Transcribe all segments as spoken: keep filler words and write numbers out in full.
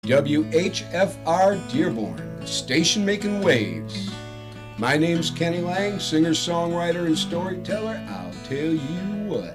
W H F R Dearborn, the station making waves. My name's Kenny Lang, singer, songwriter, and storyteller. I'll tell you what.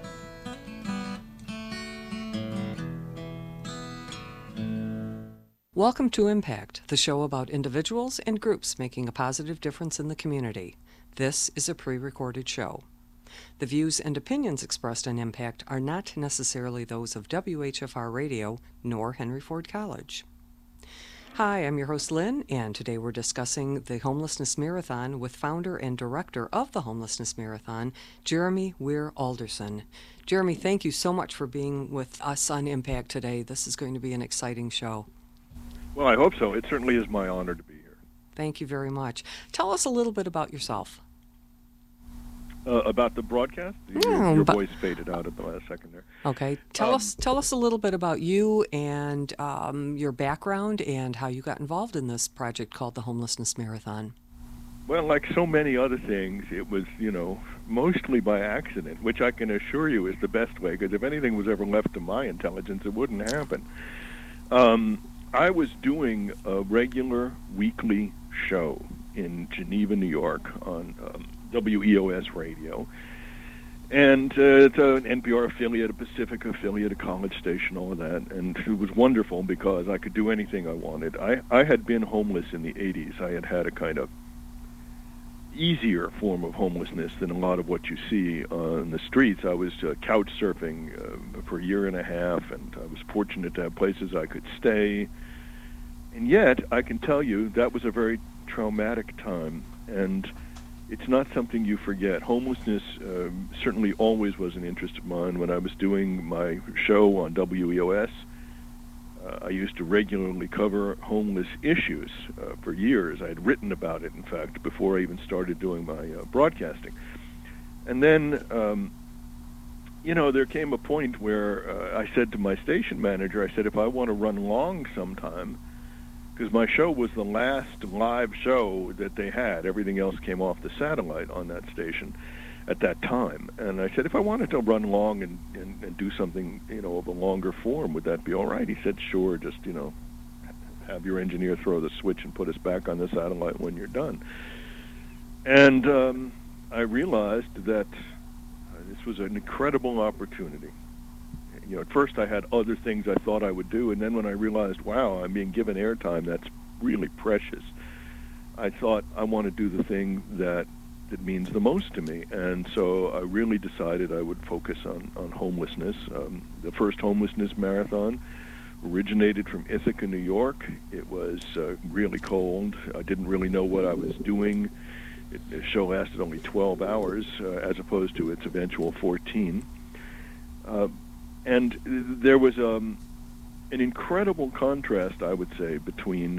Welcome to Impact, the show about individuals and groups making a positive difference in the community. This is a pre-recorded show. The views and opinions expressed on Impact are not necessarily those of W H F R Radio nor Henry Ford College. Hi, I'm your host Lynn, and today we're discussing the Homelessness Marathon with founder and director of the Homelessness Marathon, Jeremy Weir Alderson. Jeremy, thank you so much for being with us on Impact today. This is going to be an exciting show. Well, I hope so. It certainly is my honor to be here. Thank you very much. Tell us a little bit about yourself. Uh, about the broadcast? Your, Yeah, your but- voice faded out at the last second there. Okay, tell Um, us tell us a little bit about you and um, your background and how you got involved in this project called the Homelessness Marathon. Well, like so many other things, it was, you know, mostly by accident, which I can assure you is the best way, because if anything was ever left to my intelligence, it wouldn't happen. Um, I was doing a regular weekly show in Geneva, New York on um, W E O S radio. And uh, it's an N P R affiliate, a Pacifica affiliate, a college station, all of that. And it was wonderful because I could do anything I wanted. I, I had been homeless in the eighties. I had had a kind of easier form of homelessness than a lot of what you see on the streets. I was uh, couch surfing uh, for a year and a half, and I was fortunate to have places I could stay. And yet, I can tell you, that was a very traumatic time, and it's not something you forget. Homelessness um, certainly always was an interest of mine. When I was doing my show on W E O S, uh, I used to regularly cover homeless issues uh, for years. I had written about it, in fact, before I even started doing my uh, broadcasting. And then, um, you know, there came a point where uh, I said to my station manager, I said, if I want to run long sometime, because my show was the last live show that they had. Everything else came off the satellite on that station at that time. And I said, if I wanted to run long and, and, and do something, you know, of a longer form, would that be all right? He said, sure, just, you know, have your engineer throw the switch and put us back on the satellite when you're done. And um, I realized that uh, this was an incredible opportunity. You know, at first I had other things I thought I would do, and then when I realized, wow, I'm being given airtime that's really precious, I thought I want to do the thing that that means the most to me. And so I really decided I would focus on, on homelessness. Um, the first homelessness marathon originated from Ithaca, New York. It was uh, really cold. I didn't really know what I was doing. It, the show lasted only twelve hours, uh, as opposed to its eventual fourteen. Uh, And there was um, an incredible contrast, I would say, between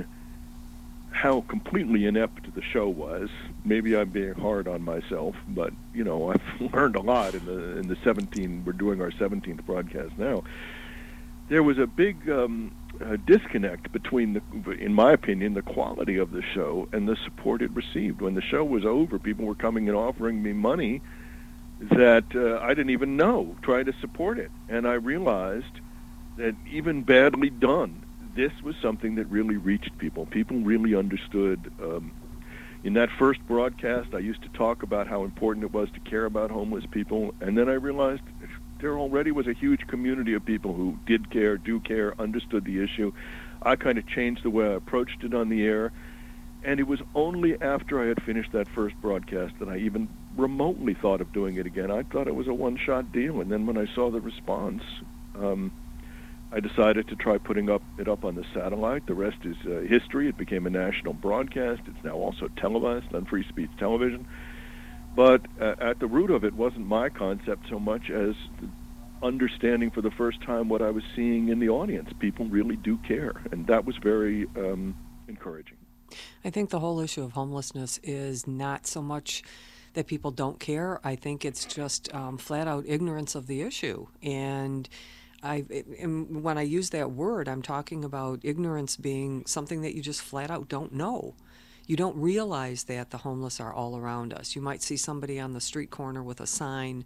how completely inept the show was. Maybe I'm being hard on myself, but, you know, I've learned a lot in the in the seventeen, we're doing our seventeenth broadcast now. There was a big um, uh, disconnect between, the, in my opinion, the quality of the show and the support it received. When the show was over, people were coming and offering me money that uh, I didn't even know, trying to support it. And I realized that even badly done, this was something that really reached people. People really understood. Um, in that first broadcast, I used to talk about how important it was to care about homeless people, and then I realized there already was a huge community of people who did care, do care, understood the issue. I kind of changed the way I approached it on the air, and it was only after I had finished that first broadcast that I even remotely thought of doing it again. I thought it was a one-shot deal, and then when I saw the response, um, I decided to try putting up it up on the satellite. The rest is uh, history. It became a national broadcast. It's now also televised on Free Speech Television. But uh, at the root of it wasn't my concept so much as understanding for the first time what I was seeing in the audience. People really do care, and that was very um, encouraging. I think the whole issue of homelessness is not so much that people don't care. I think it's just um, flat out ignorance of the issue. And I, and when I use that word, I'm talking about ignorance being something that you just flat out don't know. You don't realize that the homeless are all around us. You might see somebody on the street corner with a sign,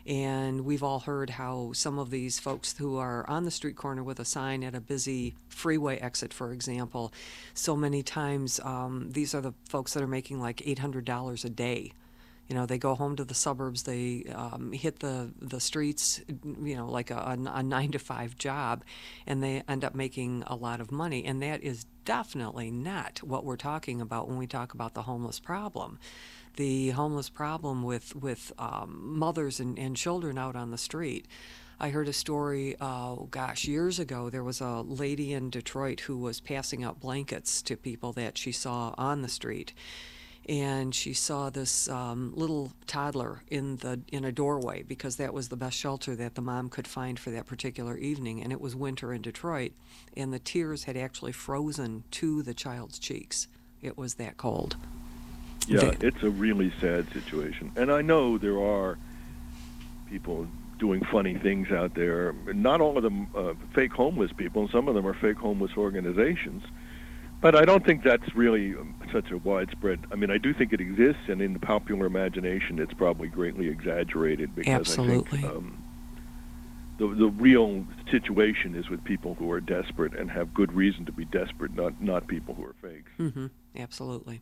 And we've all heard how some of these folks who are on the street corner with a sign at a busy freeway exit, for example, so many times um, these are the folks that are making like eight hundred dollars a day. You know, they go home to the suburbs, they um, hit the, the streets, you know, like a, a, a nine to five job, and they end up making a lot of money. And that is definitely not what we're talking about when we talk about the homeless problem. The homeless problem with, with um, mothers and, and children out on the street. I heard a story, oh gosh, years ago. There was a lady in Detroit who was passing out blankets to people that she saw on the street. And she saw this um, little toddler in the in a doorway because that was the best shelter that the mom could find for that particular evening, and it was winter in Detroit, and the tears had actually frozen to the child's cheeks. It was that cold. Yeah, They- it's a really sad situation. And I know there are people doing funny things out there. Not all of them uh, fake homeless people. Some of them are fake homeless organizations. But I don't think that's really um, such a widespread. I mean, I do think it exists, and in the popular imagination, it's probably greatly exaggerated. Because Absolutely. I think um, the the real situation is with people who are desperate and have good reason to be desperate, not not people who are fakes. Mm-hmm. Absolutely.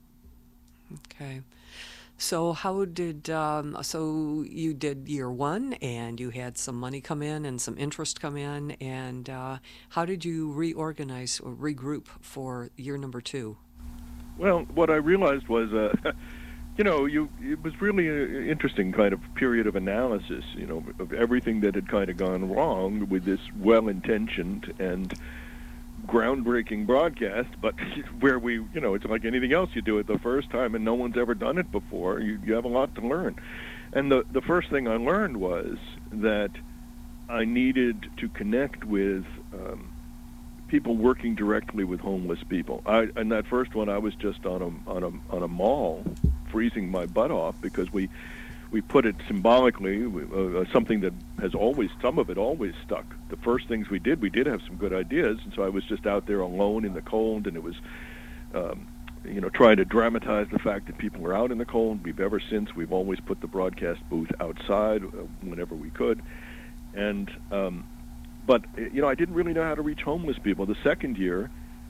Okay. So how did, um, so you did year one, and you had some money come in and some interest come in, and uh, how did you reorganize or regroup for year number two? Well, what I realized was, uh, you know, you it was really an interesting kind of period of analysis, you know, of everything that had kind of gone wrong with this well-intentioned and groundbreaking broadcast, but where we, you know, it's like anything else. You do it the first time and no one's ever done it before. You, you have a lot to learn. And the, the first thing I learned was that I needed to connect with um, people working directly with homeless people. I, and that first one, I was just on a, on a, on a mall freezing my butt off because we, we put it symbolically, uh, something that has always, some of it always stuck. The first things we did, we did have some good ideas, and so I was just out there alone in the cold, and it was, um, you know, trying to dramatize the fact that people were out in the cold. We've ever since, we've always put the broadcast booth outside uh, whenever we could. And, um, but, you know, I didn't really know how to reach homeless people. The second year,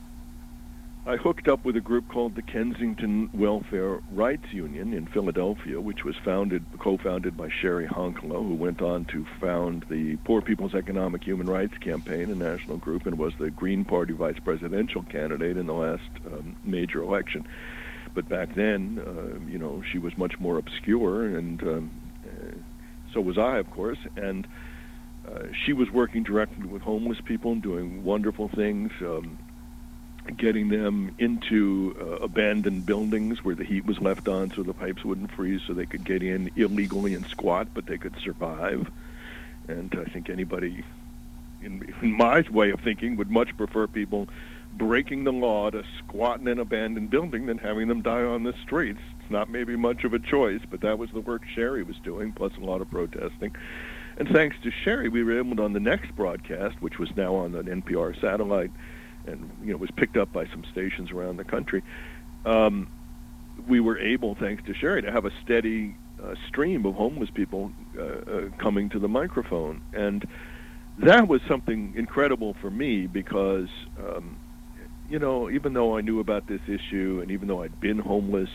I hooked up with a group called the Kensington Welfare Rights Union in Philadelphia, which was founded, co-founded by Sherry Honkalo, who went on to found the Poor People's Economic Human Rights Campaign, a national group, and was the Green Party vice presidential candidate in the last um, major election. But back then, uh, you know, she was much more obscure, and um, uh, so was I, of course, and uh, she was working directly with homeless people and doing wonderful things, um, getting them into uh, abandoned buildings where the heat was left on so the pipes wouldn't freeze so they could get in illegally and squat, but they could survive. And I think anybody, in, in my way of thinking, would much prefer people breaking the law to squat in an abandoned building than having them die on the streets. It's not maybe much of a choice, but that was the work Sherry was doing, plus a lot of protesting. And thanks to Sherry, we were able to, on the next broadcast, which was now on an N P R satellite, and you know was picked up by some stations around the country, um, we were able, thanks to Sherry, to have a steady uh, stream of homeless people uh, uh, coming to the microphone. And that was something incredible for me because, um, you know, even though I knew about this issue and even though I'd been homeless,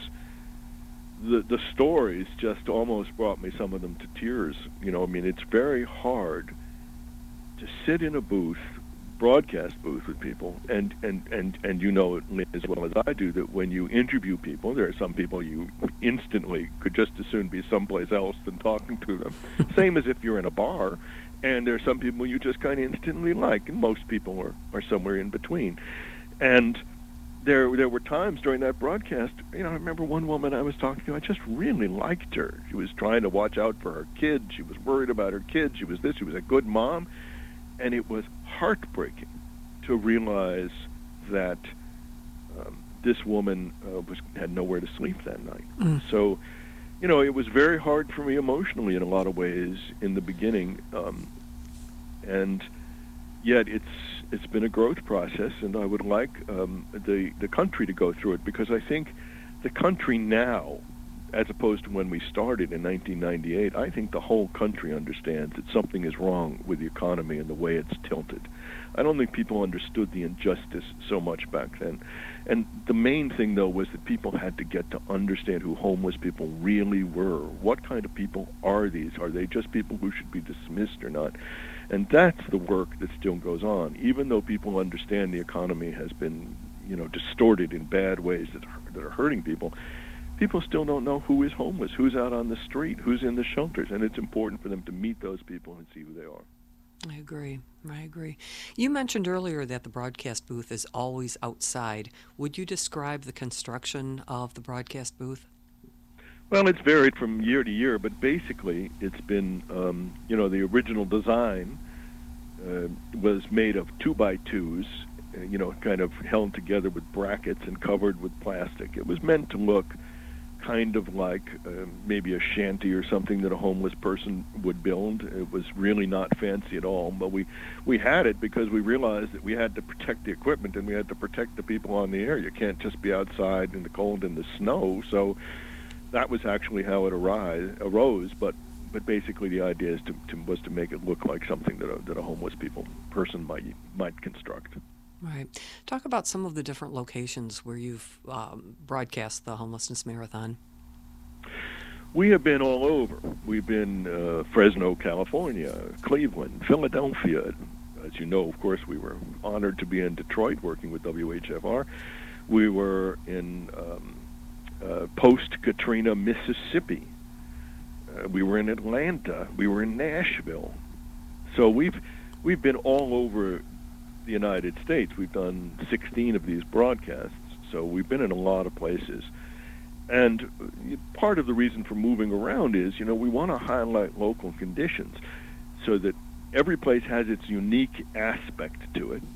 the the stories just almost brought me, some of them, to tears. You know, I mean, it's very hard to sit in a booth, broadcast booth with people, and, and, and, and you know as well as I do that when you interview people, there are some people you instantly could just as soon be someplace else than talking to them. Same as if you're in a bar, and there are some people you just kind of instantly like, and most people are, are somewhere in between. And there there were times during that broadcast, you know, I remember one woman I was talking to, I just really liked her. She was trying to watch out for her kids. She was worried about her kids. She was this. She was a good mom. And it was heartbreaking to realize that um, this woman uh, was had nowhere to sleep that night. Mm. So, you know, it was very hard for me emotionally in a lot of ways in the beginning, um, and yet it's it's been a growth process, and I would like um, the the country to go through it because I think the country now as opposed to when we started in nineteen ninety-eight, I think the whole country understands that something is wrong with the economy and the way it's tilted. I don't think people understood the injustice so much back then. And the main thing, though, was that people had to get to understand who homeless people really were. What kind of people are these? Are they just people who should be dismissed or not? And that's the work that still goes on. Even though people understand the economy has been, you know, distorted in bad ways that are, that are hurting people, people still don't know who is homeless, who's out on the street, who's in the shelters. And it's important for them to meet those people and see who they are. I agree. I agree. You mentioned earlier that the broadcast booth is always outside. Would you describe the construction of the broadcast booth? Well, it's varied from year to year, but basically it's been, um, you know, the original design uh, was made of two by twos, uh, you know, kind of held together with brackets and covered with plastic. It was meant to look kind of like uh, maybe a shanty or something that a homeless person would build. It was really not fancy at all, but we, we had it because we realized that we had to protect the equipment and we had to protect the people on the air. You can't just be outside in the cold and the snow, so that was actually how it arise, arose, but but basically the idea is to, to, was to make it look like something that a, that a homeless people person might might construct. Right. Talk about some of the different locations where you've um, broadcast the Homelessness Marathon. We have been all over. We've been uh, Fresno, California, Cleveland, Philadelphia. As you know, of course, we were honored to be in Detroit working with W H F R. We were in um, uh, post-Katrina, Mississippi. Uh, we were in Atlanta. We were in Nashville. So we've we've been all over the United States. We've done sixteen of these broadcasts, so we've been in a lot of places. And part of the reason for moving around is, you know, we want to highlight local conditions so that every place has its unique aspect to it,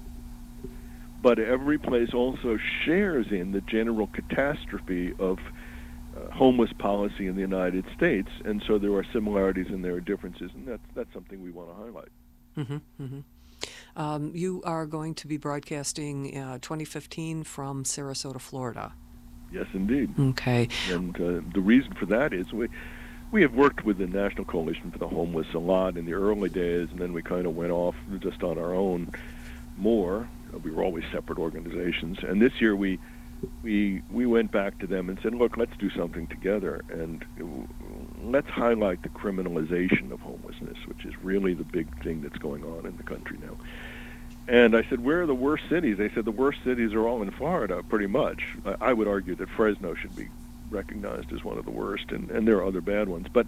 but every place also shares in the general catastrophe of uh, homeless policy in the United States, and so there are similarities and there are differences, and that's, that's something we want to highlight. Mm-hmm, mm-hmm. Um, you are going to be broadcasting uh, twenty fifteen from Sarasota, Florida. Yes, indeed. Okay. And uh, the reason for that is we we have worked with the National Coalition for the Homeless a lot in the early days, and then we kind of went off just on our own more. We were always separate organizations. And this year we we we went back to them and said, look, let's do something together, and let's highlight the criminalization of homelessness, which is really the big thing that's going on in the country now. And I said, where are the worst cities? They said the worst cities are all in Florida, pretty much. I, I would argue that Fresno should be recognized as one of the worst, and, and there are other bad ones. But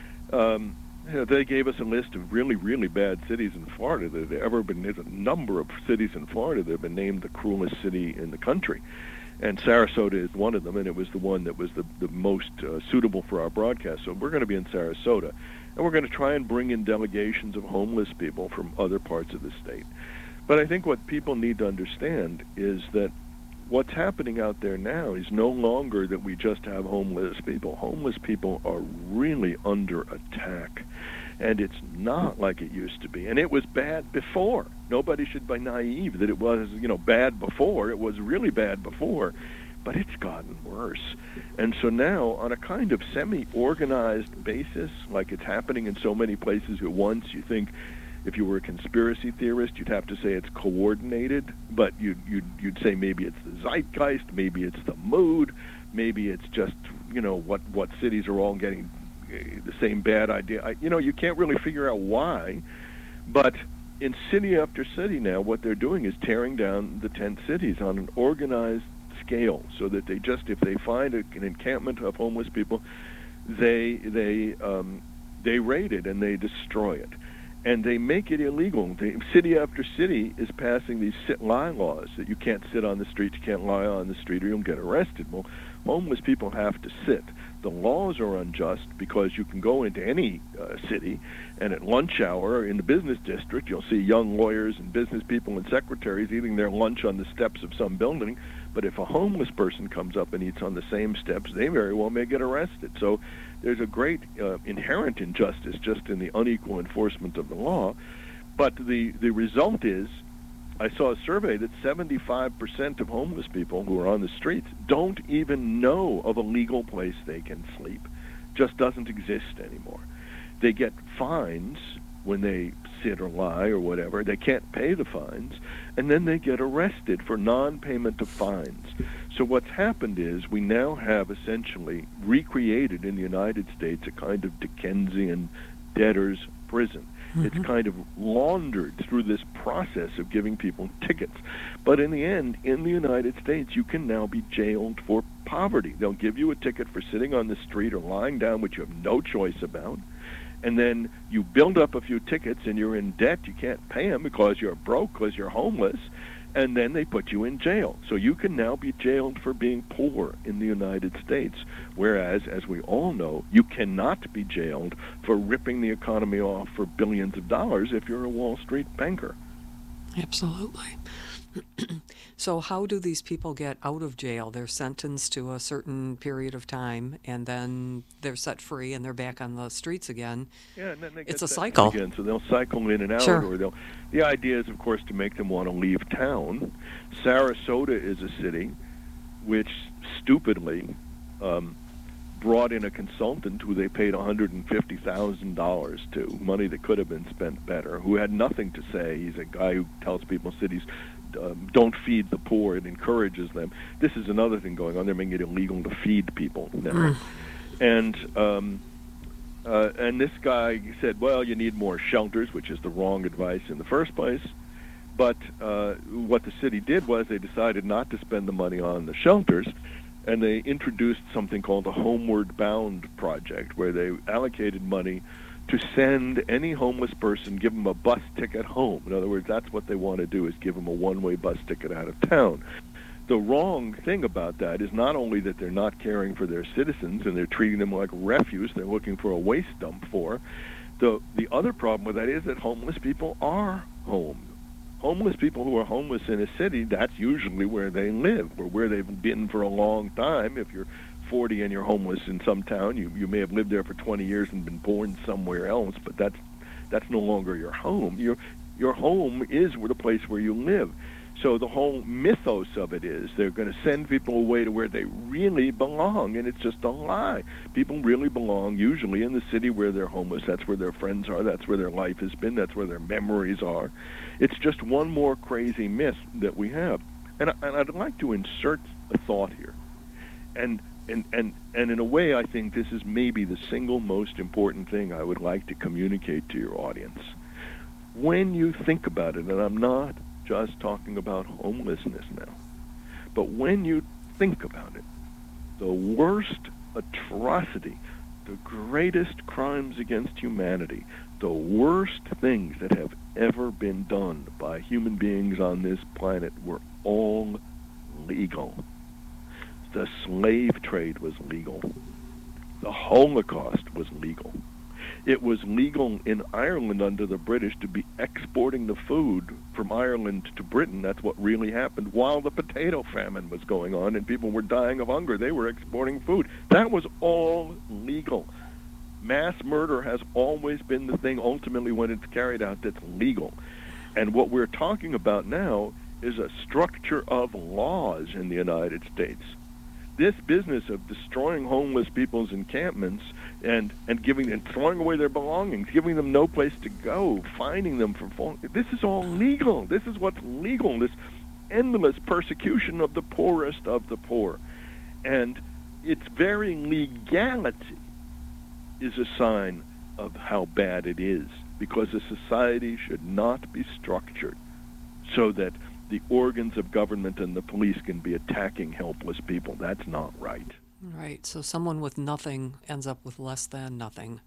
um, you know, they gave us a list of really, really bad cities in Florida that have ever been. There's a number of cities in Florida that have been named the cruelest city in the country. And Sarasota is one of them, and it was the one that was the, the most uh, suitable for our broadcast. So we're going to be in Sarasota, and we're going to try and bring in delegations of homeless people from other parts of the state. But I think what people need to understand is that what's happening out there now is no longer that we just have homeless people. Homeless people are really under attack, and it's not like it used to be. And it was bad before. Nobody should be naive that it was, you know, bad before. It was really bad before, but it's gotten worse. And so now, on a kind of semi-organized basis, like it's happening in so many places at once, you think, if you were a conspiracy theorist, you'd have to say it's coordinated, but you'd, you'd, you'd say maybe it's the zeitgeist, maybe it's the mood, maybe it's just, you know, what, what cities are all getting the same bad idea. I, you know, you can't really figure out why, but in city after city now, what they're doing is tearing down the tent cities on an organized scale so that they just, if they find a, an encampment of homeless people, they, they, um, they raid it and they destroy it. And they make it illegal. They, city after city is passing these sit-lie laws that you can't sit on the street, you can't lie on the street, or you'll get arrested. Well, homeless people have to sit. The laws are unjust because you can go into any uh, city, and at lunch hour in the business district, you'll see young lawyers and business people and secretaries eating their lunch on the steps of some building. But if a homeless person comes up and eats on the same steps, they very well may get arrested. So there's a great uh, inherent injustice just in the unequal enforcement of the law. But the, the result is I saw a survey that seventy-five percent of homeless people who are on the streets don't even know of a legal place they can sleep. Just doesn't exist anymore. They get fines when they sit or lie or whatever. They can't pay the fines, and then they get arrested for non-payment of fines. So what's happened is we now have essentially recreated in the United States a kind of Dickensian debtor's prison. Mm-hmm. It's kind of laundered through this process of giving people tickets. But in the end, in the United States, you can now be jailed for poverty. They'll give you a ticket for sitting on the street or lying down, which you have no choice about. And then you build up a few tickets and you're in debt. You can't pay them because you're broke, because you're homeless. And then they put you in jail. So you can now be jailed for being poor in the United States. Whereas, as we all know, you cannot be jailed for ripping the economy off for billions of dollars if you're a Wall Street banker. Absolutely. So how do these people get out of jail? They're sentenced to a certain period of time, and then they're set free, and they're back on the streets again. Yeah, and then they get it's a sentenced cycle. Again, so they'll cycle in and out. Sure. Or they'll. The idea is, of course, to make them want to leave town. Sarasota is a city which stupidly um, brought in a consultant who they paid one hundred fifty thousand dollars to, money that could have been spent better, who had nothing to say. He's a guy who tells people cities Um, don't feed the poor. It encourages them. This is another thing going on. They're making it illegal to feed people now. Mm. And um, uh, and this guy said, well, you need more shelters, which is the wrong advice in the first place. But uh, what the city did was they decided not to spend the money on the shelters, and they introduced something called the Homeward Bound Project, where they allocated money to send any homeless person, give them a bus ticket home. In other words, that's what they want to do, is give them a one-way bus ticket out of town. The wrong thing about that is not only that they're not caring for their citizens and they're treating them like refuse, they're looking for a waste dump for. The, the other problem with that is that homeless people are home. Homeless people who are homeless in a city, that's usually where they live, or where they've been for a long time. If you're forty and you're homeless in some town, you you may have lived there for twenty years and been born somewhere else, but that's that's no longer your home. Your your home is the place where you live. So the whole mythos of it is they're going to send people away to where they really belong, and it's just a lie. People really belong usually in the city where they're homeless. That's where their friends are. That's where their life has been. That's where their memories are. It's just one more crazy myth that we have. And, I, and I'd like to insert a thought here. And And, and and in a way, I think this is maybe the single most important thing I would like to communicate to your audience. When you think about it, and I'm not just talking about homelessness now, but when you think about it, the worst atrocity, the greatest crimes against humanity, the worst things that have ever been done by human beings on this planet were all legal. The slave trade was legal. The Holocaust was legal. It was legal in Ireland under the British to be exporting the food from Ireland to Britain. That's what really happened while the potato famine was going on and people were dying of hunger. They were exporting food. That was all legal. Mass murder has always been the thing ultimately when it's carried out that's legal. And what we're talking about now is a structure of laws in the United States. This business of destroying homeless people's encampments and, and giving and throwing away their belongings, giving them no place to go, fining them for falling, this is all legal. This is what's legal, this endless persecution of the poorest of the poor. And its very legality is a sign of how bad it is, because a society should not be structured so that the organs of government and the police can be attacking helpless people. That's not right. Right. So someone with nothing ends up with less than nothing.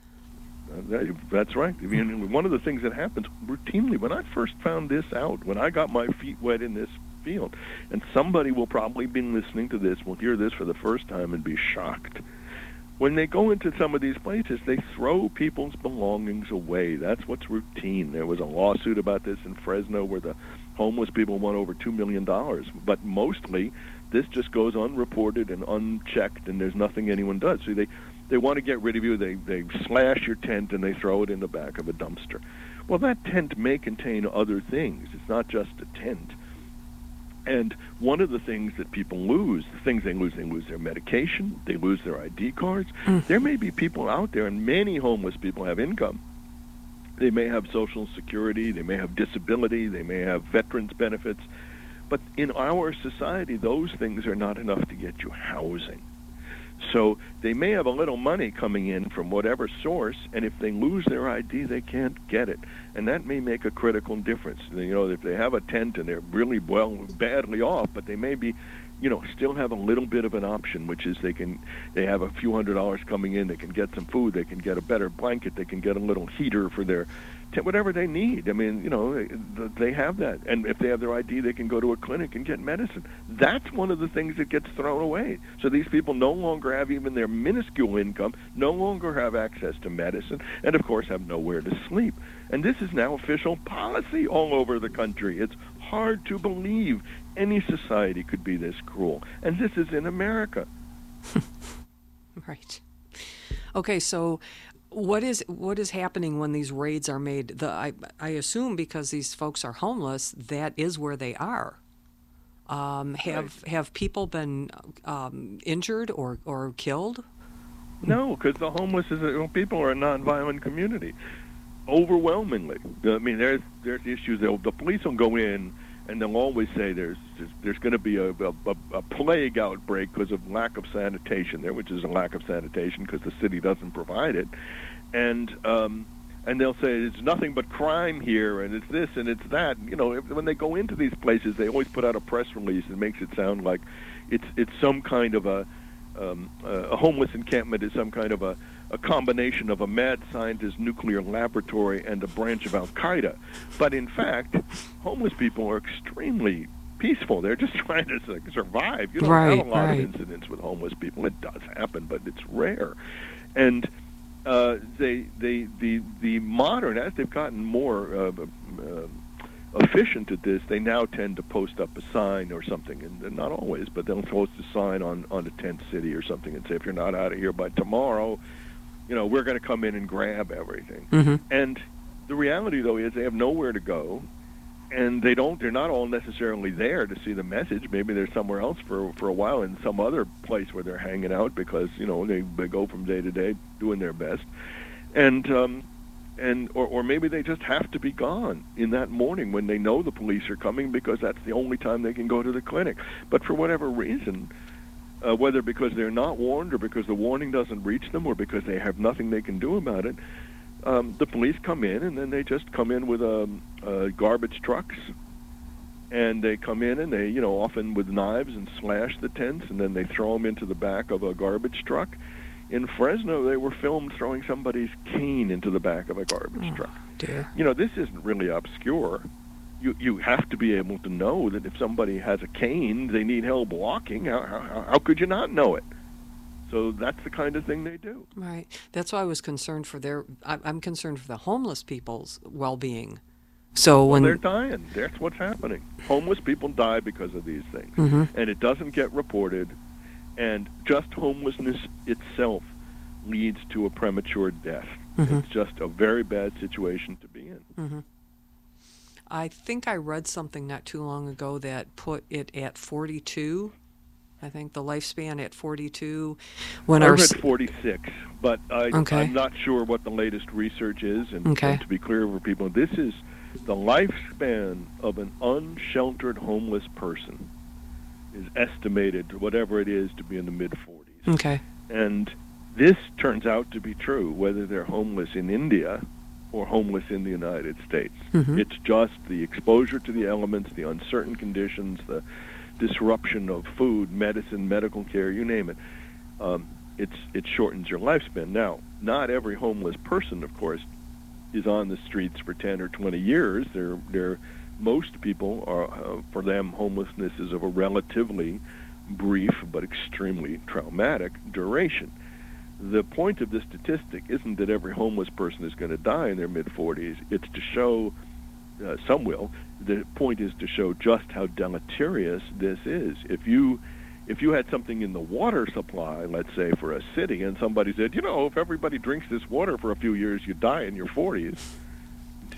Uh, that's right. I mean, one of the things that happens routinely, when I first found this out, when I got my feet wet in this field, and somebody will probably be listening to this, will hear this for the first time and be shocked. When they go into some of these places, they throw people's belongings away. That's what's routine. There was a lawsuit about this in Fresno where the homeless people won over two million dollars. But mostly, this just goes unreported and unchecked, and there's nothing anyone does. So they, they want to get rid of you. They, they slash your tent, and they throw it in the back of a dumpster. Well, that tent may contain other things. It's not just a tent. And one of the things that people lose, the things they lose, they lose their medication, they lose their I D cards. Mm. There may be people out there, and many homeless people have income. They may have Social Security, they may have disability, they may have veterans benefits. But in our society, those things are not enough to get you housing. So they may have a little money coming in from whatever source, and if they lose their I D, they can't get it. And that may make a critical difference. You know, if they have a tent and they're really well badly off, but they may be, you know, still have a little bit of an option, which is they can, they have a few hundred dollars coming in, they can get some food, they can get a better blanket, they can get a little heater for their tent, whatever they need. I mean, you know, they, they have that. And if they have their I D, they can go to a clinic and get medicine. That's one of the things that gets thrown away. So these people no longer have even their minuscule income, no longer have access to medicine, and of course have nowhere to sleep. And this is now official policy all over the country. It's hard to believe any society could be this cruel. And this is in America. Right. Okay, so what is what is happening when these raids are made? The I, I assume because these folks are homeless, that is where they are. Um, have right. have people been um, injured or, or killed? No, because the homeless is a, people are a nonviolent community. Overwhelmingly, I mean, there's there's issues. They'll, the police will go in and they'll always say there's there's, there's going to be a, a, a plague outbreak because of lack of sanitation there, which is a lack of sanitation because the city doesn't provide it, and um, and they'll say it's nothing but crime here, and it's this and it's that. You know, if, when they go into these places, they always put out a press release that makes it sound like it's it's some kind of a um, a homeless encampment is some kind of a a combination of a mad scientist nuclear laboratory and a branch of Al-Qaeda. But in fact, homeless people are extremely peaceful. They're just trying to survive. You don't right, have a lot right. of incidents with homeless people. It does happen, but it's rare. And uh, they, they, the, the modern, as they've gotten more uh, uh, efficient at this, they now tend to post up a sign or something, and, and not always, but they'll post a sign on, on a tent city or something and say, if you're not out of here by tomorrow, you know, we're going to come in and grab everything. Mm-hmm. And the reality, though, is they have nowhere to go, and they don't, they're not all necessarily there to see the message. Maybe they're somewhere else for for a while in some other place where they're hanging out because, you know, they, they go from day to day doing their best. And, um, and or, or maybe they just have to be gone in that morning when they know the police are coming because that's the only time they can go to the clinic. But for whatever reason, Uh, whether because they're not warned or because the warning doesn't reach them or because they have nothing they can do about it, um, the police come in and then they just come in with um, uh, garbage trucks, and they come in and they, you know, often with knives and slash the tents, and then they throw them into the back of a garbage truck. In Fresno, they were filmed throwing somebody's cane into the back of a garbage oh, truck. Dear. You know, this isn't really obscure. You you have to be able to know that if somebody has a cane, they need help walking. How, how, how could you not know it? So that's the kind of thing they do. Right. That's why I was concerned for their. I'm concerned for the homeless people's well-being. So well, when they're dying, that's what's happening. Homeless people die because of these things, mm-hmm. and it doesn't get reported. And just homelessness itself leads to a premature death. Mm-hmm. It's just a very bad situation to be in. Mm-hmm. I think I read something not too long ago that put it at forty-two. I think the lifespan at forty-two. When I our read forty-six, but I, okay. I'm not sure what the latest research is. And, okay. and to be clear for people, this is the lifespan of an unsheltered homeless person is estimated, whatever it is, to be in the mid-forties. Okay. And this turns out to be true, whether they're homeless in India or homeless in the United States. Mm-hmm. It's just the exposure to the elements, the uncertain conditions, the disruption of food, medicine, medical care, you name it. Um, it's it shortens your lifespan. Now, not every homeless person, of course, is on the streets for ten or twenty years. They're, they're, most people, are, uh, for them, homelessness is of a relatively brief but extremely traumatic duration. The point of this statistic isn't that every homeless person is going to die in their mid-forties. It's to show, uh, some will, the point is to show just how deleterious this is. If you if you had something in the water supply, let's say, for a city, and somebody said, you know, if everybody drinks this water for a few years, you die in your forties,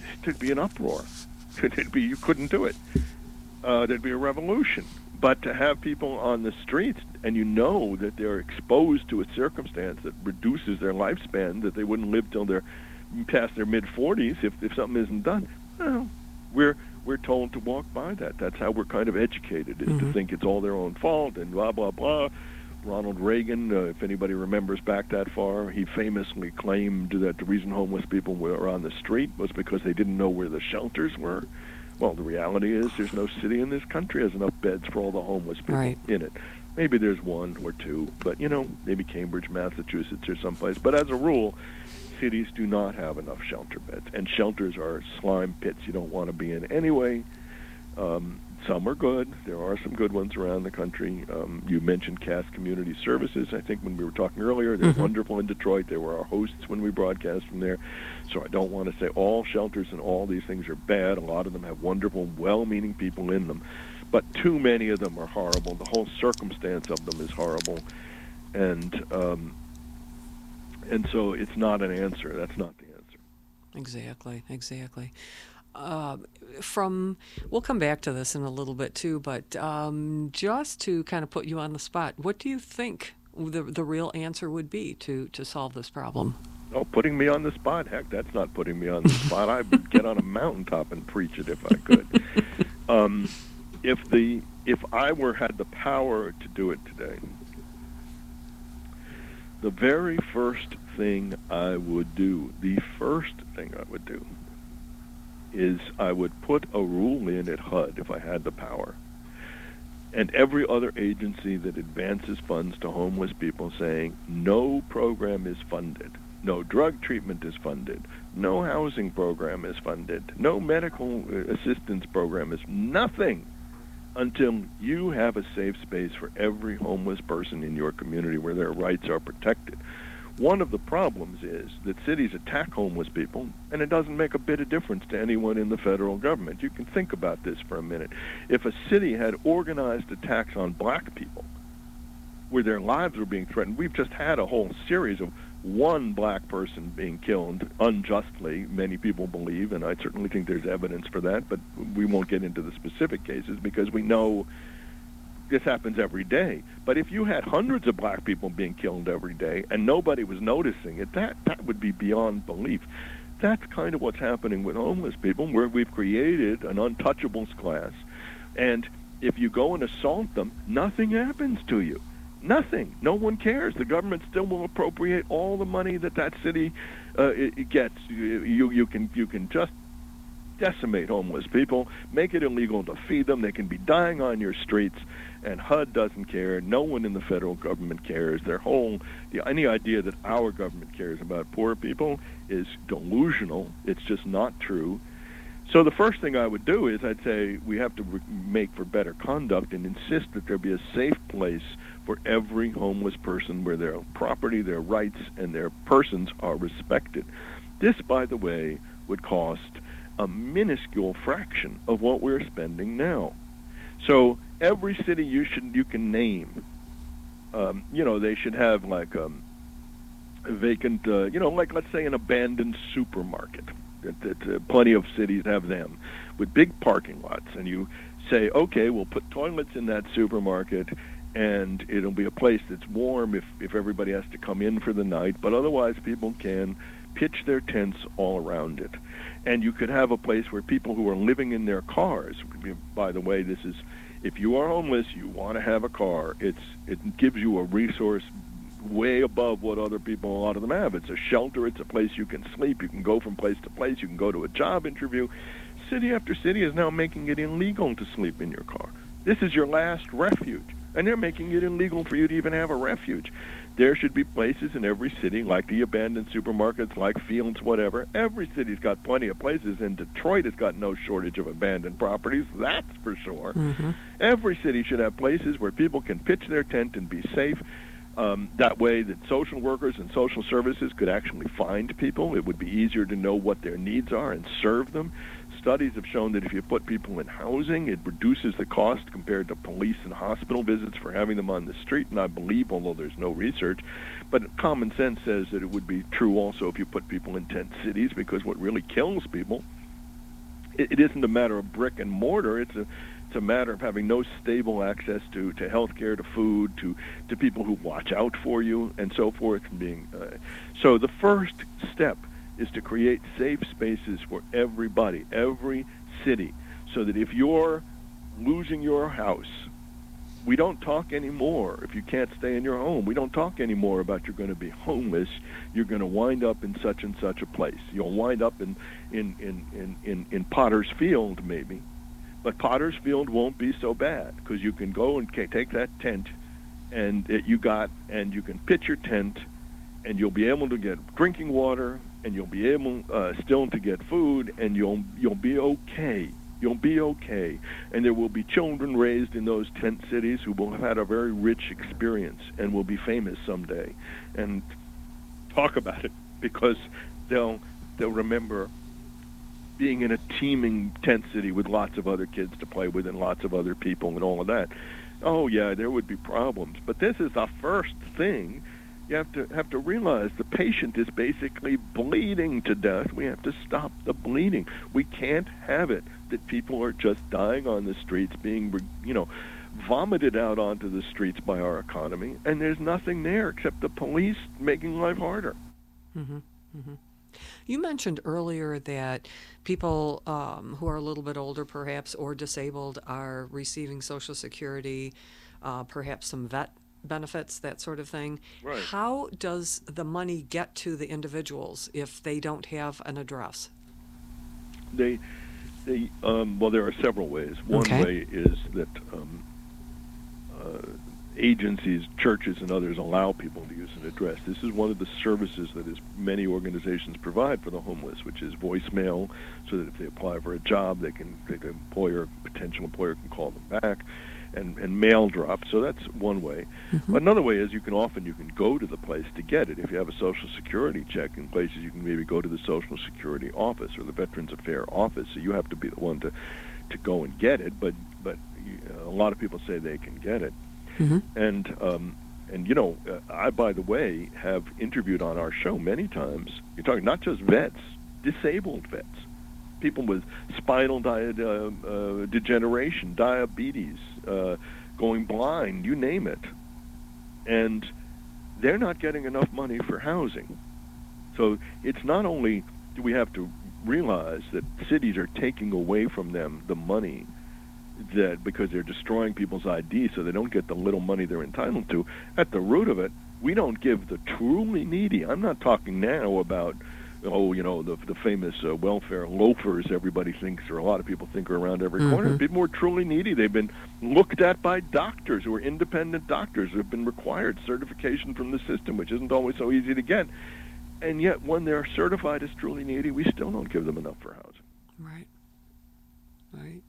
there'd be an uproar. It'd be, you couldn't do it. Uh, there'd be a revolution. But to have people on the streets, and you know that they're exposed to a circumstance that reduces their lifespan, that they wouldn't live till they're past their mid forties if, if something isn't done, well, we're we're told to walk by that. That's how we're kind of educated, is mm-hmm. to think it's all their own fault and blah, blah, blah. Ronald Reagan, uh, if anybody remembers back that far, he famously claimed that the reason homeless people were on the street was because they didn't know where the shelters were. Well, the reality is there's no city in this country has enough beds for all the homeless people right. in it. Maybe there's one or two, but, you know, maybe Cambridge, Massachusetts or someplace. But as a rule, cities do not have enough shelter beds, and shelters are slime pits you don't want to be in anyway. Um, some are good. There are some good ones around the country. Um, you mentioned Cass Community Services, I think, when we were talking earlier. They're mm-hmm. wonderful in Detroit. They were our hosts when we broadcast from there. So I don't want to say all shelters and all these things are bad. A lot of them have wonderful, well-meaning people in them. But too many of them are horrible. The whole circumstance of them is horrible. And um, and so it's not an answer. That's not the answer. Exactly, exactly. Uh, from, we'll come back to this in a little bit too, but um, just to kind of put you on the spot, what do you think the the real answer would be to, to solve this problem? Oh, putting me on the spot? Heck, that's not putting me on the spot. I'd get on a mountaintop and preach it if I could. um, if the if I were had the power to do it today, the very first thing I would do, the first thing I would do, is I would put a rule in at H U D if I had the power, and every other agency that advances funds to homeless people, saying no program is funded, no drug treatment is funded, no housing program is funded, no medical assistance program is nothing until you have a safe space for every homeless person in your community where their rights are protected. One of the problems is that cities attack homeless people, and it doesn't make a bit of difference to anyone in the federal government. You can think about this for a minute. If a city had organized attacks on black people, where their lives were being threatened, we've just had a whole series of one black person being killed unjustly, many people believe, and I certainly think there's evidence for that, but we won't get into the specific cases because we know this happens every day. But if you had hundreds of black people being killed every day and nobody was noticing it, that, that would be beyond belief. That's kind of what's happening with homeless people, where we've created an untouchables class. And if you go and assault them, nothing happens to you. Nothing. No one cares. The government still will appropriate all the money that that city uh, it, it gets. You, you, you can you can just decimate homeless people, make it illegal to feed them. They can be dying on your streets, and H U D doesn't care. No one in the federal government cares. Their whole, the, any idea that our government cares about poor people is delusional. It's just not true. So the first thing I would do is I'd say we have to re- make for better conduct and insist that there be a safe place for every homeless person where their property, their rights, and their persons are respected. This, by the way, would cost a minuscule fraction of what we're spending now. So every city you should you can name, um, you know, they should have like um, a vacant, uh, you know, like let's say an abandoned supermarket. That, that uh, plenty of cities have them with big parking lots, and you say, okay, we'll put toilets in that supermarket, and it'll be a place that's warm if, if everybody has to come in for the night, but otherwise people can pitch their tents all around it. And you could have a place where people who are living in their cars, by the way, this is, if you are homeless, you want to have a car, it's it gives you a resource way above what other people, a lot of them have. It's a shelter, it's a place you can sleep, you can go from place to place, you can go to a job interview. City after city is now making it illegal to sleep in your car. This is your last refuge, and they're making it illegal for you to even have a refuge. There should be places in every city, like the abandoned supermarkets, like Fields, whatever. Every city's got plenty of places, and Detroit has got no shortage of abandoned properties, that's for sure. Mm-hmm. Every city should have places where people can pitch their tent and be safe. Um, that way that social workers and social services could actually find people. It would be easier to know what their needs are and serve them. Studies have shown that if you put people in housing, it reduces the cost compared to police and hospital visits for having them on the street. And I believe, although there's no research, but common sense says that it would be true also if you put people in tent cities, because what really kills people it, it isn't a matter of brick and mortar. It's a it's a matter of having no stable access to, to health care, to food, to, to people who watch out for you, and so forth. And being uh, so the first step is to create safe spaces for everybody, every city, so that if you're losing your house, we don't talk anymore. If you can't stay in your home, we don't talk anymore about you're going to be homeless. You're going to wind up in such and such a place. You'll wind up in in, in, in, in, in Potter's Field, maybe. But Potter's Field won't be so bad, because you can go and take that tent and it, you got, and you can pitch your tent, and you'll be able to get drinking water, and you'll be able uh, still to get food, and you'll you'll be okay. You'll be okay. And there will be children raised in those tent cities who will have had a very rich experience and will be famous someday. And talk about it, because they'll they'll remember being in a teeming tent city with lots of other kids to play with and lots of other people and all of that. Oh, yeah, there would be problems. But this is the first thing. You have to have to realize the patient is basically bleeding to death. We have to stop the bleeding. We can't have it that people are just dying on the streets, being, you know, vomited out onto the streets by our economy, and there's nothing there except the police making life harder. Mm-hmm. Mm-hmm. You mentioned earlier that people um, who are a little bit older, perhaps, or disabled are receiving Social Security, uh, perhaps some vet benefits, that sort of thing. Right. How does the money get to the individuals if they don't have an address? They, they, um, well, there are several ways. One Okay. way is that um, uh, agencies, churches, and others allow people to use an address. This is one of the services that is many organizations provide for the homeless, which is voicemail, so that if they apply for a job, they can, the employer, potential employer can call them back, and, and mail drop. So that's one way. Mm-hmm. Another way is you can often you can go to the place to get it. If you have a Social Security check in places, you can maybe go to the Social Security office or the Veterans Affairs office. So you have to be the one to, to go and get it. But but uh, a lot of people say they can get it. Mm-hmm. And um, and you know, uh, I, by the way, have interviewed on our show many times. You're talking not just vets, disabled vets, people with spinal di- uh, uh, degeneration, diabetes, uh, going blind, you name it. And they're not getting enough money for housing. So it's not only do we have to realize that cities are taking away from them the money that because they're destroying people's I D so they don't get the little money they're entitled to. At the root of it, we don't give the truly needy. I'm not talking now about, oh, you know, the the famous uh, welfare loafers everybody thinks, or a lot of people think are around every Mm-hmm. corner. People who are truly needy, they've been looked at by doctors who are independent doctors who have been required certification from the system, which isn't always so easy to get. And yet, when they're certified as truly needy, we still don't give them enough for housing. Right. Right.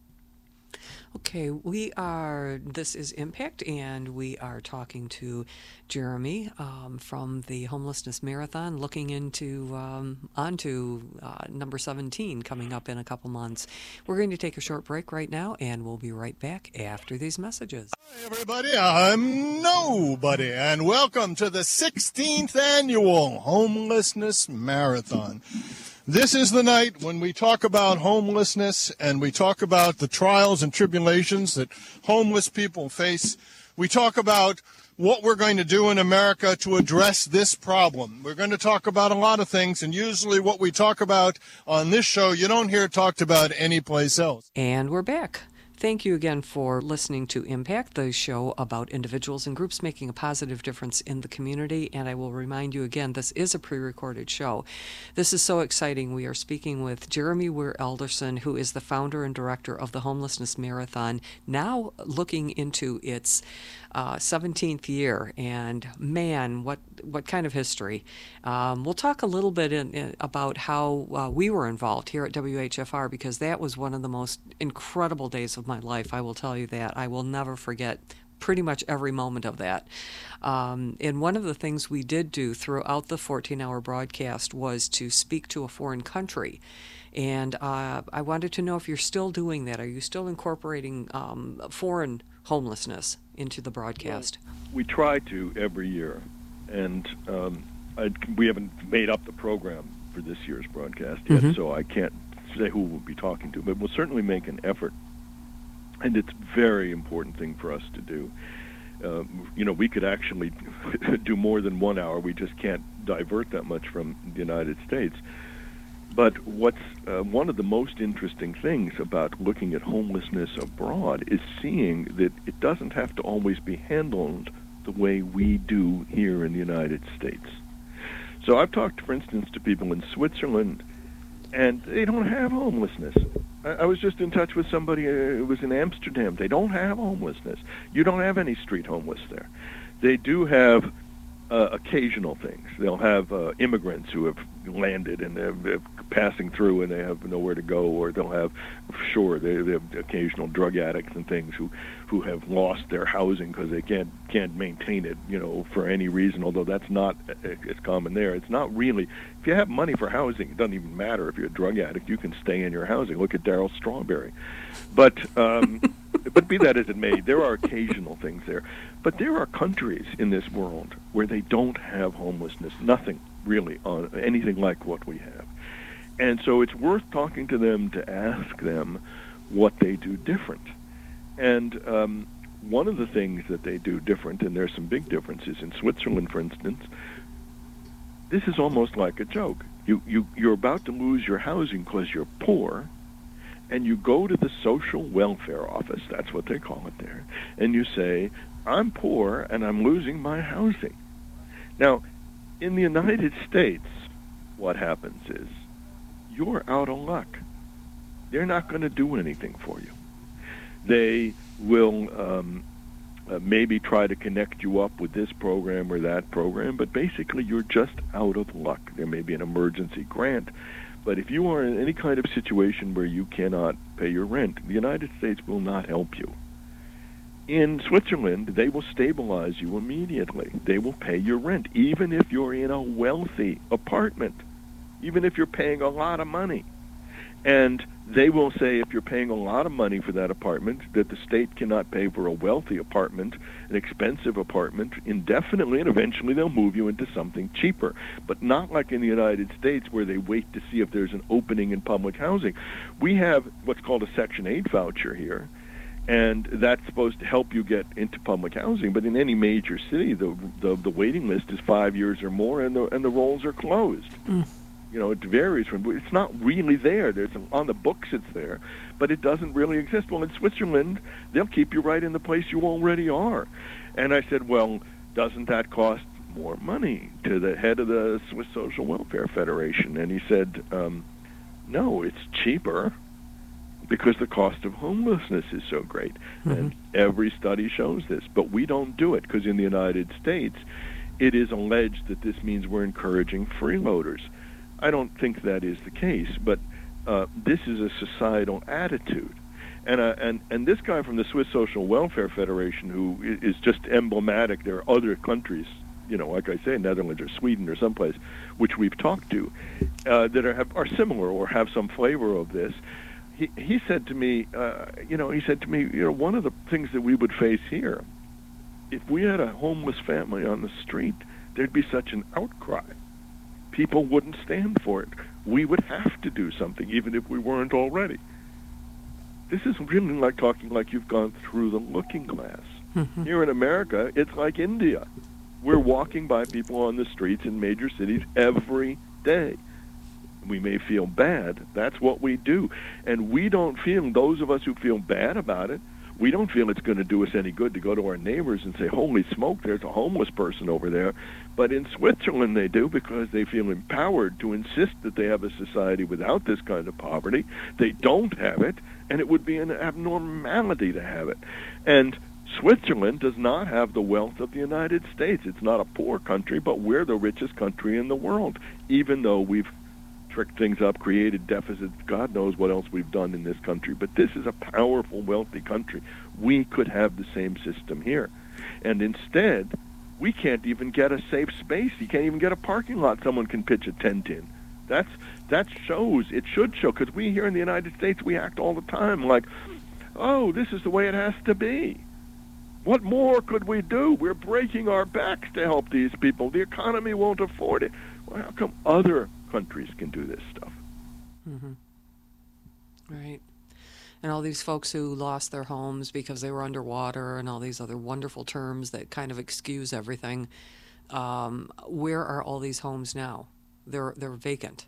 Okay, we are, this is Impact, and we are talking to Jeremy um, from the Homelessness Marathon, looking into, um, onto uh, number seventeen coming up in a couple months. We're going to take a short break right now, and we'll be right back after these messages. Hi, everybody. I'm Nobody, and welcome to the sixteenth Annual Homelessness Marathon. This is the night when we talk about homelessness and we talk about the trials and tribulations that homeless people face. We talk about what we're going to do in America to address this problem. We're going to talk about a lot of things, and usually what we talk about on this show, you don't hear talked about anyplace else. And we're back. Thank you again for listening to Impact, the show about individuals and groups making a positive difference in the community. And I will remind you again, this is a pre-recorded show. This is so exciting. We are speaking with Jeremy Weir-Elderson, who is the founder and director of the Homelessness Marathon, now looking into its uh, seventeenth year. And man, what what kind of history. Um, we'll talk a little bit in, in, about how uh, we were involved here at W H F R, because that was one of the most incredible days of my life. I will tell you that. I will never forget pretty much every moment of that. Um, and one of the things we did do throughout the fourteen-hour broadcast was to speak to a foreign country. And uh, I wanted to know if you're still doing that. Are you still incorporating um, foreign homelessness into the broadcast? Well, we try to every year. And um, I, we haven't made up the program for this year's broadcast yet, Mm-hmm. so I can't say who we'll be talking to, but we'll certainly make an effort. And it's a very important thing for us to do. Uh, you know, we could actually do more than one hour. We just can't divert that much from the United States. But what's uh, one of the most interesting things about looking at homelessness abroad is seeing that it doesn't have to always be handled the way we do here in the United States. So I've talked, for instance, to people in Switzerland, and they don't have homelessness. I, I was just in touch with somebody uh, who was in Amsterdam. They don't have homelessness. You don't have any street homeless there. They do have uh, occasional things. They'll have uh, immigrants who have landed and they're, they're passing through and they have nowhere to go, or they'll have, sure, they, they have occasional drug addicts and things who, who have lost their housing because they can't can't maintain it, you know, for any reason. Although that's not as common there. It's not really. If you have money for housing, it doesn't even matter if you're a drug addict. You can stay in your housing. Look at Darryl Strawberry. But um, but be that as it may, there are occasional things there. But there are countries in this world where they don't have homelessness. Nothing really on anything like what we have. And so it's worth talking to them to ask them what they do different. And um, one of the things that they do different, and there's some big differences in Switzerland, for instance, this is almost like a joke. You, you, you're about to lose your housing because you're poor, and you go to the social welfare office, that's what they call it there, and you say, I'm poor and I'm losing my housing. Now, in the United States, what happens is, you're out of luck. They're not going to do anything for you. They will um, uh, maybe try to connect you up with this program or that program, but basically you're just out of luck. There may be an emergency grant, but if you are in any kind of situation where you cannot pay your rent, the United States will not help you. In Switzerland, they will stabilize you immediately. They will pay your rent, even if you're in a wealthy apartment, even if you're paying a lot of money. And they will say if you're paying a lot of money for that apartment, that the state cannot pay for a wealthy apartment, an expensive apartment, indefinitely, and eventually they'll move you into something cheaper. But not like in the United States where they wait to see if there's an opening in public housing. We have what's called a Section eight voucher here, and that's supposed to help you get into public housing. But in any major city, the the, the waiting list is five years or more, and the and the rolls are closed. Mm. You know, it varies from. It's not really there. There's on the books. It's there, but it doesn't really exist. Well, in Switzerland, they'll keep you right in the place you already are. And I said, well, doesn't that cost more money to the head of the Swiss Social Welfare Federation? And he said, um, no, it's cheaper, because the cost of homelessness is so great. Mm-hmm. And every study shows this. But we don't do it, because in the United States, it is alleged that this means we're encouraging freeloaders. I don't think that is the case, but uh, this is a societal attitude. And, uh, and, and this guy from the Swiss Social Welfare Federation, who is just emblematic, there are other countries, you know, like I say, Netherlands or Sweden or someplace, which we've talked to, uh, that are, have, are similar or have some flavor of this. He, he said to me, uh, you know, he said to me, you know, one of the things that we would face here, if we had a homeless family on the street, there'd be such an outcry. People wouldn't stand for it. We would have to do something, even if we weren't already. This is really like talking like you've gone through the looking glass. Mm-hmm. Here in America, it's like India. We're walking by people on the streets in major cities every day. We may feel bad. That's what we do. And we don't feel, those of us who feel bad about it, we don't feel it's going to do us any good to go to our neighbors and say, holy smoke, there's a homeless person over there. But in Switzerland they do, because they feel empowered to insist that they have a society without this kind of poverty. They don't have it, and it would be an abnormality to have it. And Switzerland does not have the wealth of the United States. It's not a poor country, but we're the richest country in the world, even though we've tricked things up, created deficits. God knows what else we've done in this country. But this is a powerful, wealthy country. We could have the same system here. And instead, we can't even get a safe space. You can't even get a parking lot someone can pitch a tent in. That's, that shows, it should show, because we here in the United States, we act all the time like, oh, this is the way it has to be. What more could we do? We're breaking our backs to help these people. The economy won't afford it. Well, how come other countries can do this stuff? Mm-hmm. Right. And all these folks who lost their homes because they were underwater and all these other wonderful terms that kind of excuse everything. Um, where are all these homes now? They're they're vacant.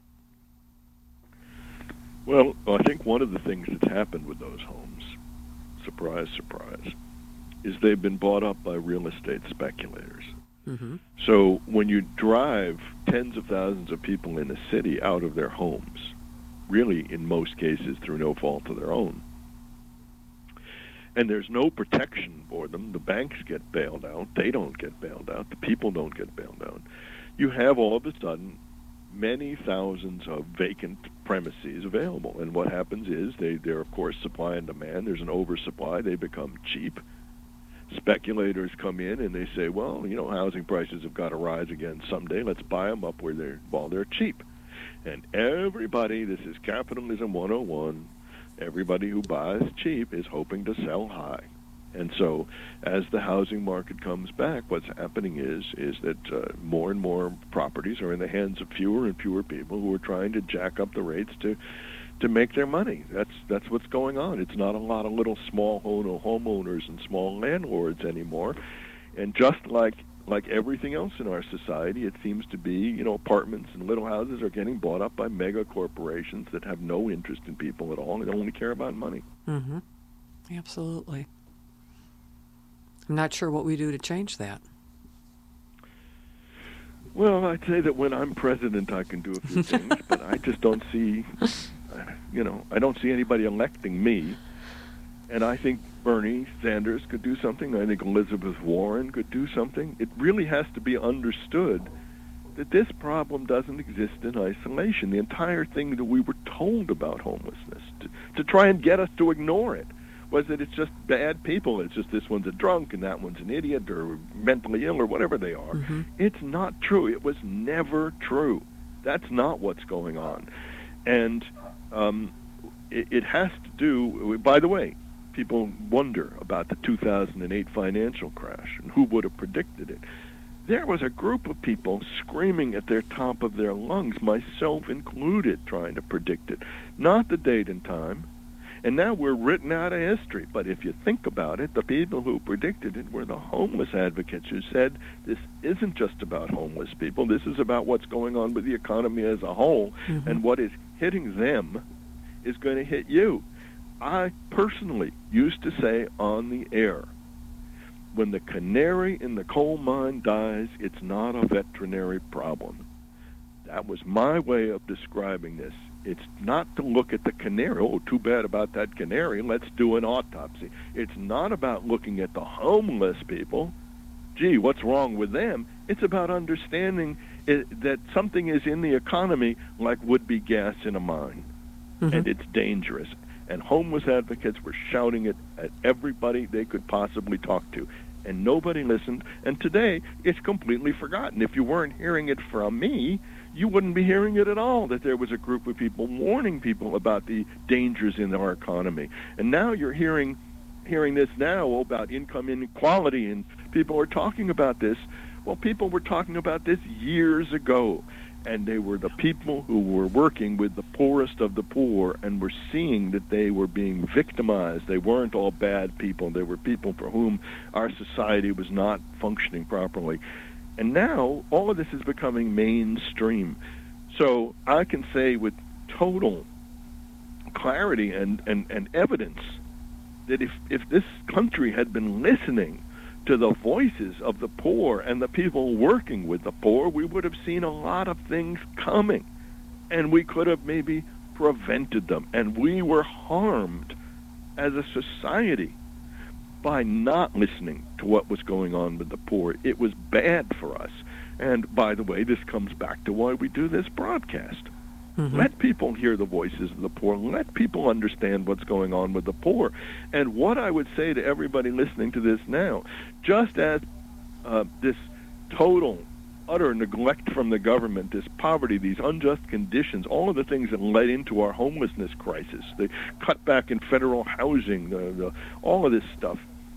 Well, I think one of the things that's happened with those homes, surprise, surprise, is they've been bought up by real estate speculators. Mm-hmm. So when you drive tens of thousands of people in a city out of their homes, really in most cases through no fault of their own, and there's no protection for them, the banks get bailed out, they don't get bailed out, the people don't get bailed out, you have all of a sudden many thousands of vacant premises available. And what happens is they, they're, of course, supply and demand. There's an oversupply. They become cheap. Speculators come in and they say, well, you know, housing prices have got to rise again someday. Let's buy them up where they're, while they're cheap. And everybody, this is capitalism one oh one, everybody who buys cheap is hoping to sell high. And so as the housing market comes back, what's happening is is that uh, more and more properties are in the hands of fewer and fewer people who are trying to jack up the rates to to make their money. That's that's what's going on. It's not a lot of little small homeowners and small landlords anymore. And just like like everything else in our society, it seems to be, you know, apartments and little houses are getting bought up by mega corporations that have no interest in people at all and only care about money. Mm-hmm. Absolutely. I'm not sure what we do to change that. Well, I'd say that when I'm president, I can do a few things, but I just don't see, you know, I don't see anybody electing me. And I think Bernie Sanders could do something. I think Elizabeth Warren could do something. It really has to be understood that this problem doesn't exist in isolation. The entire thing that we were told about homelessness, to, to try and get us to ignore it, was that it's just bad people. It's just this one's a drunk and that one's an idiot or mentally ill or whatever they are. Mm-hmm. It's not true. It was never true. That's not what's going on. And um, it, it has to do, by the way, people wonder about the two thousand eight financial crash and who would have predicted it. There was a group of people screaming at their top of their lungs, myself included, trying to predict it. Not the date and time. And now we're written out of history. But if you think about it, the people who predicted it were the homeless advocates who said this isn't just about homeless people. This is about what's going on with the economy as a whole. Mm-hmm. And what is hitting them is going to hit you. I personally used to say on the air, when the canary in the coal mine dies, it's not a veterinary problem. That was my way of describing this. It's not to look at the canary. Oh, too bad about that canary. Let's do an autopsy. It's not about looking at the homeless people. Gee, what's wrong with them? It's about understanding it, that something is in the economy like would-be gas in a mine, mm-hmm. and it's dangerous. And homeless advocates were shouting it at everybody they could possibly talk to, and nobody listened. And today, it's completely forgotten. If you weren't hearing it from me, you wouldn't be hearing it at all, that there was a group of people warning people about the dangers in our economy. And now you're hearing hearing this now about income inequality, and people are talking about this. Well, people were talking about this years ago, and they were the people who were working with the poorest of the poor and were seeing that they were being victimized. They weren't all bad people. They were people for whom our society was not functioning properly. And now all of this is becoming mainstream. So I can say with total clarity and, and, and evidence that if, if this country had been listening to the voices of the poor and the people working with the poor, we would have seen a lot of things coming, and we could have maybe prevented them. And we were harmed as a society by not listening to what was going on with the poor. It was bad for us. And by the way, this comes back to why we do this broadcast. Mm-hmm. Let people hear the voices of the poor. Let people understand what's going on with the poor. And what I would say to everybody listening to this now, just as uh, this total, utter neglect from the government, this poverty, these unjust conditions, all of the things that led into our homelessness crisis, the cutback in federal housing, the, the, all of this stuff,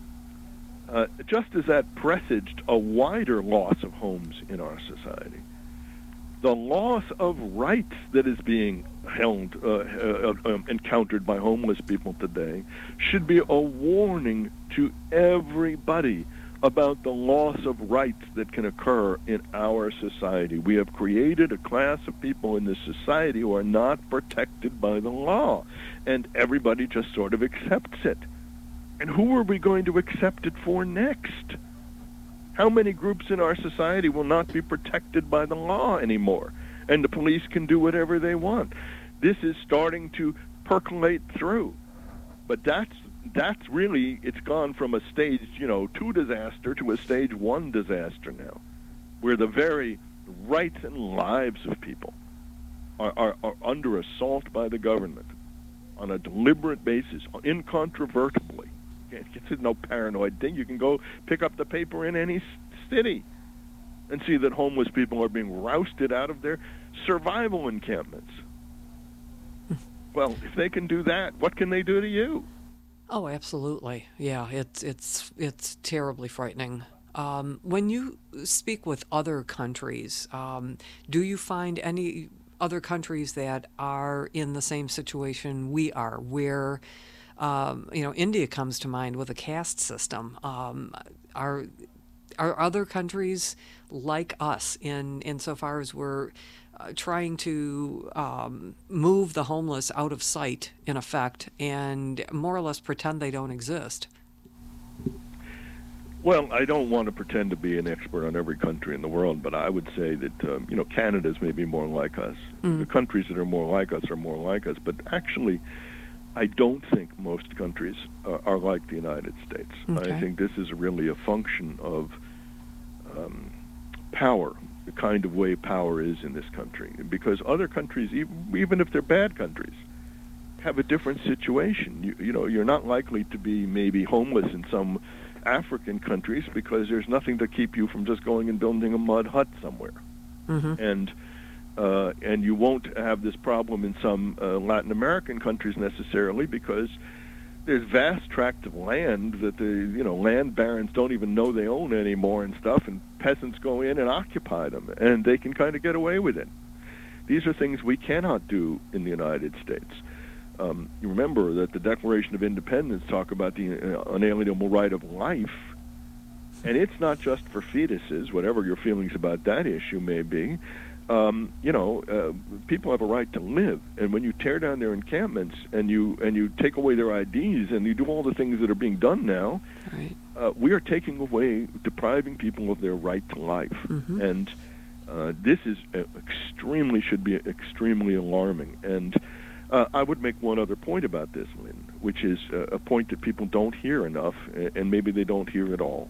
uh, just as that presaged a wider loss of homes in our society, the loss of rights that is being held, uh, uh, uh, encountered by homeless people today should be a warning to everybody about the loss of rights that can occur in our society. We have created a class of people in this society who are not protected by the law, and everybody just sort of accepts it. And who are we going to accept it for next? How many groups in our society will not be protected by the law anymore, and the police can do whatever they want? This is starting to percolate through. But that's that's really, it's gone from a stage, you know, two disaster to a stage one disaster now, where the very rights and lives of people are, are, are under assault by the government on a deliberate basis, incontrovertibly. It's no paranoid thing. You can go pick up the paper in any city and see that homeless people are being rousted out of their survival encampments. Well, if they can do that, what can they do to you? Oh, absolutely. Yeah, it's it's it's terribly frightening. Um, when you speak with other countries, um, do you find any other countries that are in the same situation we are, where, um, you know, India comes to mind with a caste system? Um, are are other countries like us in insofar as we're Uh, trying to um, move the homeless out of sight, in effect, and more or less pretend they don't exist? Well, I don't want to pretend to be an expert on every country in the world, but I would say that, um, you know, Canada's maybe more like us. Mm. The countries that are more like us are more like us. But actually, I don't think most countries uh, are like the United States. Okay. I think this is really a function of um, power, the kind of way power is in this country. Because other countries, even, even if they're bad countries, have a different situation. You, you know, you're not likely to be maybe homeless in some African countries because there's nothing to keep you from just going and building a mud hut somewhere. Mm-hmm. And uh, and you won't have this problem in some uh, Latin American countries necessarily because there's vast tracts of land that the you know land barons don't even know they own anymore and stuff, and peasants go in and occupy them, and they can kind of get away with it. These are things we cannot do in the United States. Um, you remember that the Declaration of Independence talk about the uh, unalienable right of life, and it's not just for fetuses, whatever your feelings about that issue may be. Um, you know, uh, people have a right to live, and when you tear down their encampments and you and you take away their I Ds and you do all the things that are being done now, right. uh, we are taking away, depriving people of their right to life, mm-hmm. and uh, this is uh, extremely should be extremely alarming. And uh, I would make one other point about this, Lynn, which is uh, a point that people don't hear enough, and maybe they don't hear at all.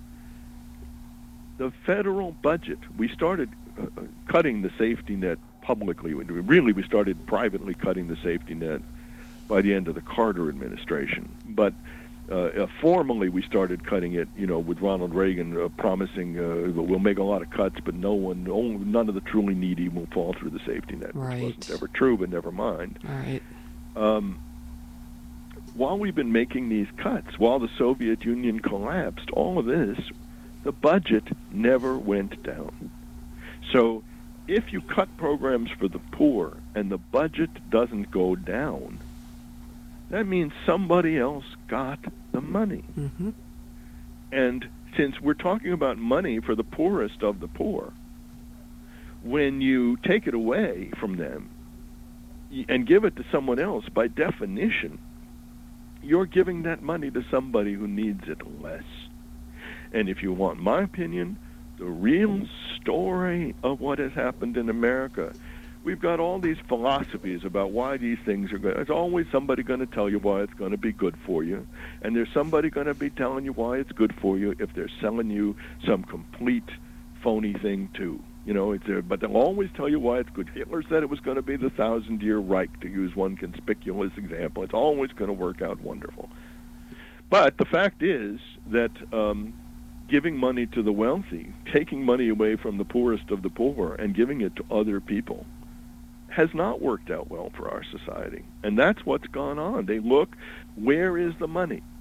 The federal budget, we started uh, cutting the safety net publicly. Really, we started privately cutting the safety net by the end of the Carter administration. But uh, uh, formally, we started cutting it, you know, with Ronald Reagan uh, promising uh, we'll make a lot of cuts, but no one, only, none of the truly needy will fall through the safety net, right. which wasn't ever true, but never mind. All right. Um, while we've been making these cuts, while the Soviet Union collapsed, all of this, the budget never went down. So if you cut programs for the poor and the budget doesn't go down, that means somebody else got the money. Mm-hmm. And since we're talking about money for the poorest of the poor, when you take it away from them and give it to someone else, by definition, you're giving that money to somebody who needs it less. And if you want my opinion, the real story of what has happened in America, we've got all these philosophies about why these things are good. There's always somebody going to tell you why it's going to be good for you, and there's somebody going to be telling you why it's good for you if they're selling you some complete phony thing too. You know, it's a, but they'll always tell you why it's good. Hitler said it was going to be the thousand-year Reich, to use one conspicuous example. It's always going to work out wonderful. But the fact is that um, giving money to the wealthy, taking money away from the poorest of the poor and giving it to other people has not worked out well for our society. And that's what's gone on. They look, where is the money?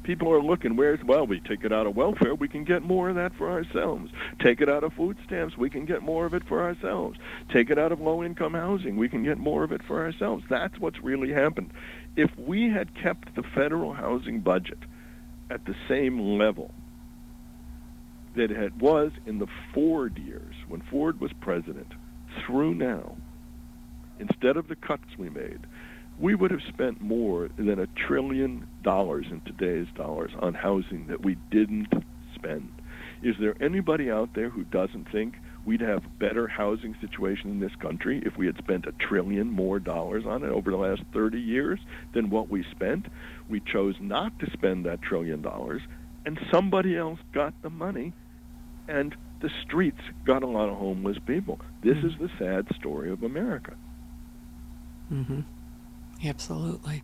people are looking, where's, well, we take it out of welfare, we can get more of that for ourselves. Take it out of food stamps, we can get more of it for ourselves. Take it out of low-income housing, we can get more of it for ourselves. That's what's really happened. If we had kept the federal housing budget at the same level that it was in the Ford years, when Ford was president, through now, instead of the cuts we made, we would have spent more than a trillion dollars in today's dollars on housing that we didn't spend. Is there anybody out there who doesn't think we'd have a better housing situation in this country if we had spent a trillion more dollars on it over the last thirty years than what we spent? We chose not to spend that trillion dollars, and somebody else got the money, and the streets got a lot of homeless people. This mm-hmm. is the sad story of America. Mm-hmm. Absolutely.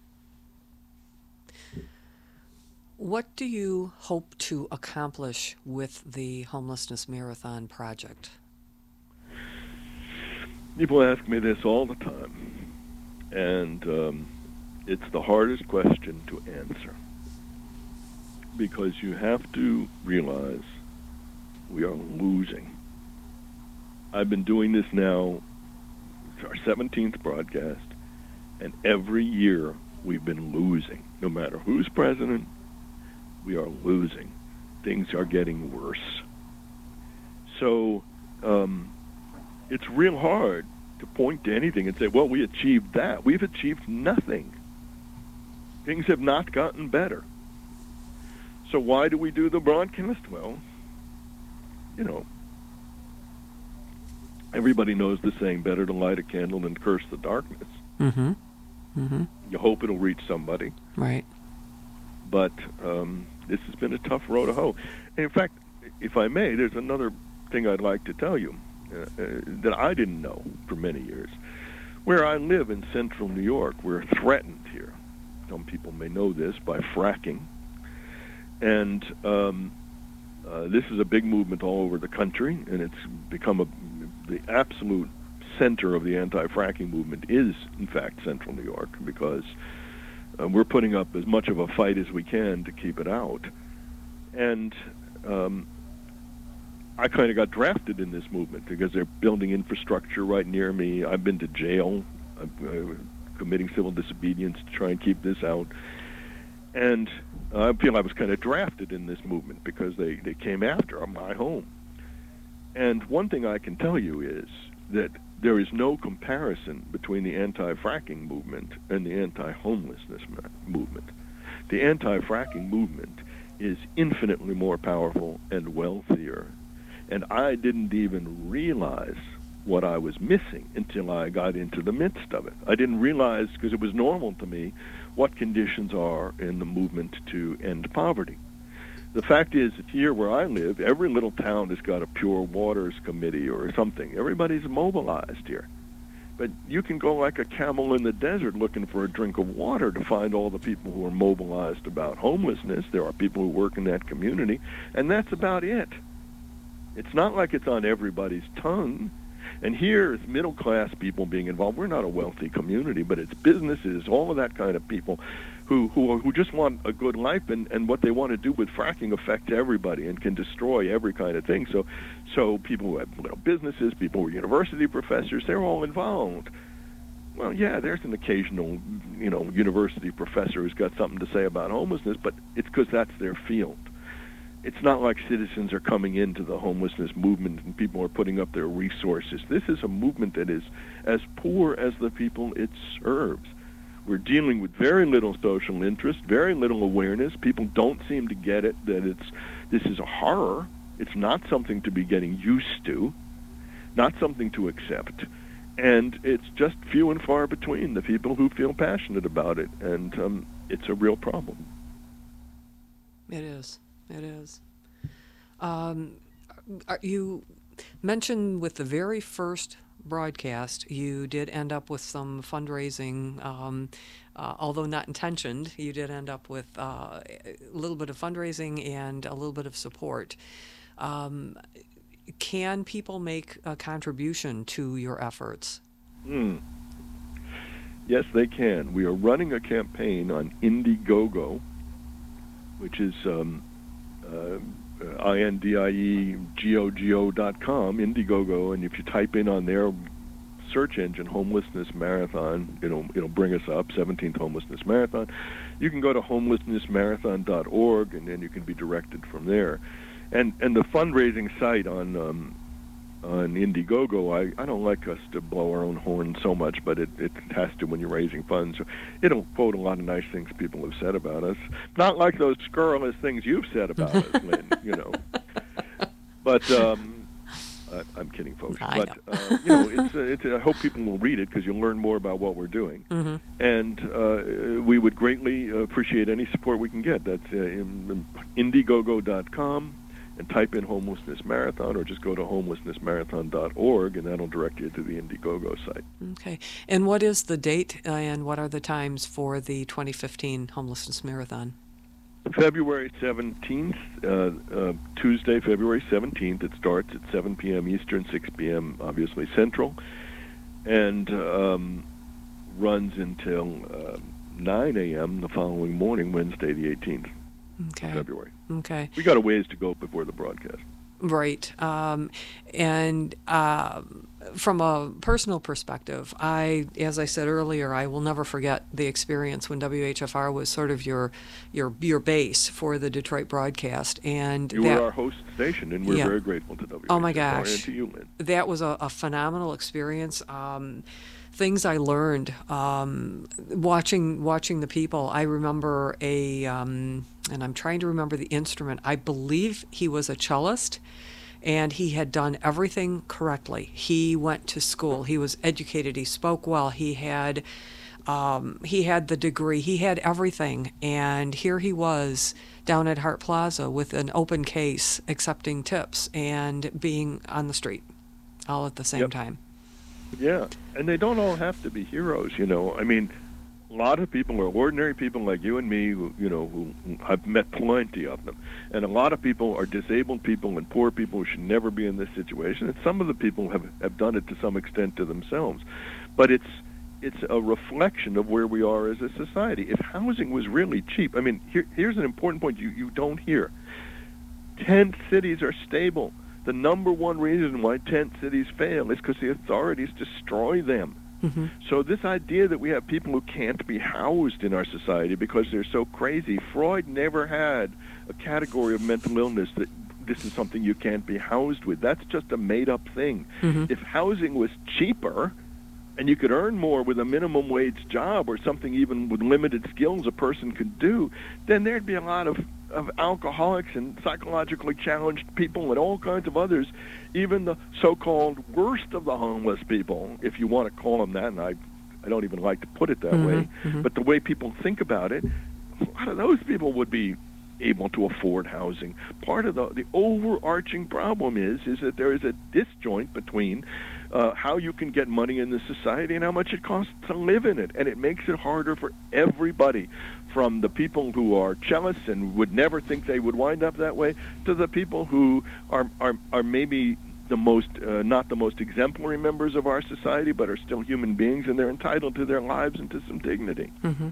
What do you hope to accomplish with the Homelessness Marathon project? People ask me this all the time, and um, it's the hardest question to answer, because you have to realize we are losing. I've been doing this now, it's our seventeenth broadcast, and every year we've been losing. No matter who's president, we are losing. Things are getting worse. So um, it's real hard to point to anything and say, well, we achieved that. We've achieved nothing. Things have not gotten better. So why do we do the broadcast? Well, you know, everybody knows the saying, better to light a candle than curse the darkness. Mm-hmm. Mm-hmm. You hope it'll reach somebody. Right. But um, this has been a tough road to hoe. In fact, if I may, there's another thing I'd like to tell you uh, uh, that I didn't know for many years. Where I live in central New York, we're threatened here. Some people may know this by fracking. And um, uh, this is a big movement all over the country, and it's become a, the absolute center of the anti-fracking movement is, in fact, central New York, because uh, we're putting up as much of a fight as we can to keep it out. And um, I kind of got drafted in this movement because they're building infrastructure right near me. I've been to jail. I'm uh, committing civil disobedience to try and keep this out. And uh, I feel I was kind of drafted in this movement because they, they came after my home. And one thing I can tell you is that there is no comparison between the anti-fracking movement and the anti-homelessness movement. The anti-fracking movement is infinitely more powerful and wealthier. And I didn't even realize what I was missing until I got into the midst of it. I didn't realize, because it was normal to me, what conditions are in the movement to end poverty. The fact is that here where I live, every little town has got a Pure Waters Committee or something. Everybody's mobilized here. But you can go like a camel in the desert looking for a drink of water to find all the people who are mobilized about homelessness. There are people who work in that community, and that's about it. It's not like it's on everybody's tongue. And here is middle-class people being involved. We're not a wealthy community, but it's businesses, all of that kind of people who who, who just want a good life, and, and what they want to do with fracking affects everybody and can destroy every kind of thing. So so people who have little businesses, people who are university professors, they're all involved. Well, yeah, there's an occasional, you know, university professor who's got something to say about homelessness, but it's because that's their field. It's not like citizens are coming into the homelessness movement and people are putting up their resources. This is a movement that is as poor as the people it serves. We're dealing with very little social interest, very little awareness. People don't seem to get it, that it's this is a horror. It's not something to be getting used to, not something to accept. And it's just few and far between the people who feel passionate about it, and um, it's a real problem. It is. It is. Um, you mentioned with the very first broadcast, you did end up with some fundraising, um, uh, although not intentioned. You did end up with uh, a little bit of fundraising and a little bit of support. Um, can people make a contribution to your efforts? Hmm. Yes, they can. We are running a campaign on Indiegogo. which is um, uh, I N D I E G O G O dot com, Indiegogo, and if you type in on their search engine Homelessness Marathon, it'll it'll bring us up, seventeenth Homelessness Marathon. You can go to homelessness marathon dot org, and then you can be directed from there. And and the fundraising site on um, on Indiegogo, I, I don't like us to blow our own horn so much, but it, it has to when you're raising funds. It'll quote a lot of nice things people have said about us. Not like those scurrilous things you've said about us, Lynn, you know. But um, I, I'm kidding, folks. I but, uh, you know, it's, uh, it's, I hope people will read it because you'll learn more about what we're doing. Mm-hmm. And uh, we would greatly appreciate any support we can get. That's uh, in, in Indiegogo dot com. And type in Homelessness Marathon, or just go to homelessness marathon dot org, and that'll direct you to the Indiegogo site. Okay. And what is the date, uh, and what are the times for the twenty fifteen Homelessness Marathon? February seventeenth, uh, uh, Tuesday, February seventeenth. It starts at seven p.m. Eastern, six p.m. obviously Central, and um, runs until uh, nine a.m. the following morning, Wednesday the eighteenth Okay. of February. Okay. We got a ways to go before the broadcast. Right. Um, and uh, from a personal perspective, I, as I said earlier, I will never forget the experience when W H F R was sort of your your your base for the Detroit broadcast. And you that, were our host station, and we're yeah. very grateful to W H F R Oh my gosh. and to you, Lynn. That was a, a phenomenal experience. Um, things I learned um, watching watching the people. I remember a, um, and I'm trying to remember the instrument. I believe he was a cellist, and he had done everything correctly. He went to school. He was educated. He spoke well. He had um, he had the degree. He had everything. And here he was down at Hart Plaza with an open case, accepting tips and being on the street all at the same Yep. time. Yeah, and they don't all have to be heroes, you know. I mean, a lot of people are ordinary people like you and me, who, you know, who I've met plenty of them. And a lot of people are disabled people and poor people who should never be in this situation. And some of the people have, have done it to some extent to themselves. But it's it's a reflection of where we are as a society. If housing was really cheap, I mean, here, here's an important point you, you don't hear. Tent cities are stable. The number one reason why tent cities fail is because the authorities destroy them. Mm-hmm. So this idea that we have people who can't be housed in our society because they're so crazy, Freud never had a category of mental illness that this is something you can't be housed with. That's just a made-up thing. Mm-hmm. If housing was cheaper and you could earn more with a minimum wage job or something even with limited skills a person could do, then there'd be a lot of of alcoholics and psychologically challenged people and all kinds of others, even the so-called worst of the homeless people, if you want to call them that, and I, I don't even like to put it that Mm-hmm, way, mm-hmm. but the way people think about it, a lot of those people would be able to afford housing. Part of the, the overarching problem is, is that there is a disjoint between uh, how you can get money in the society and how much it costs to live in it, and it makes it harder for everybody, from the people who are cellists and would never think they would wind up that way, to the people who are are, are maybe the most, uh, not the most exemplary members of our society, but are still human beings, and they're entitled to their lives and to some dignity. Mm-hmm.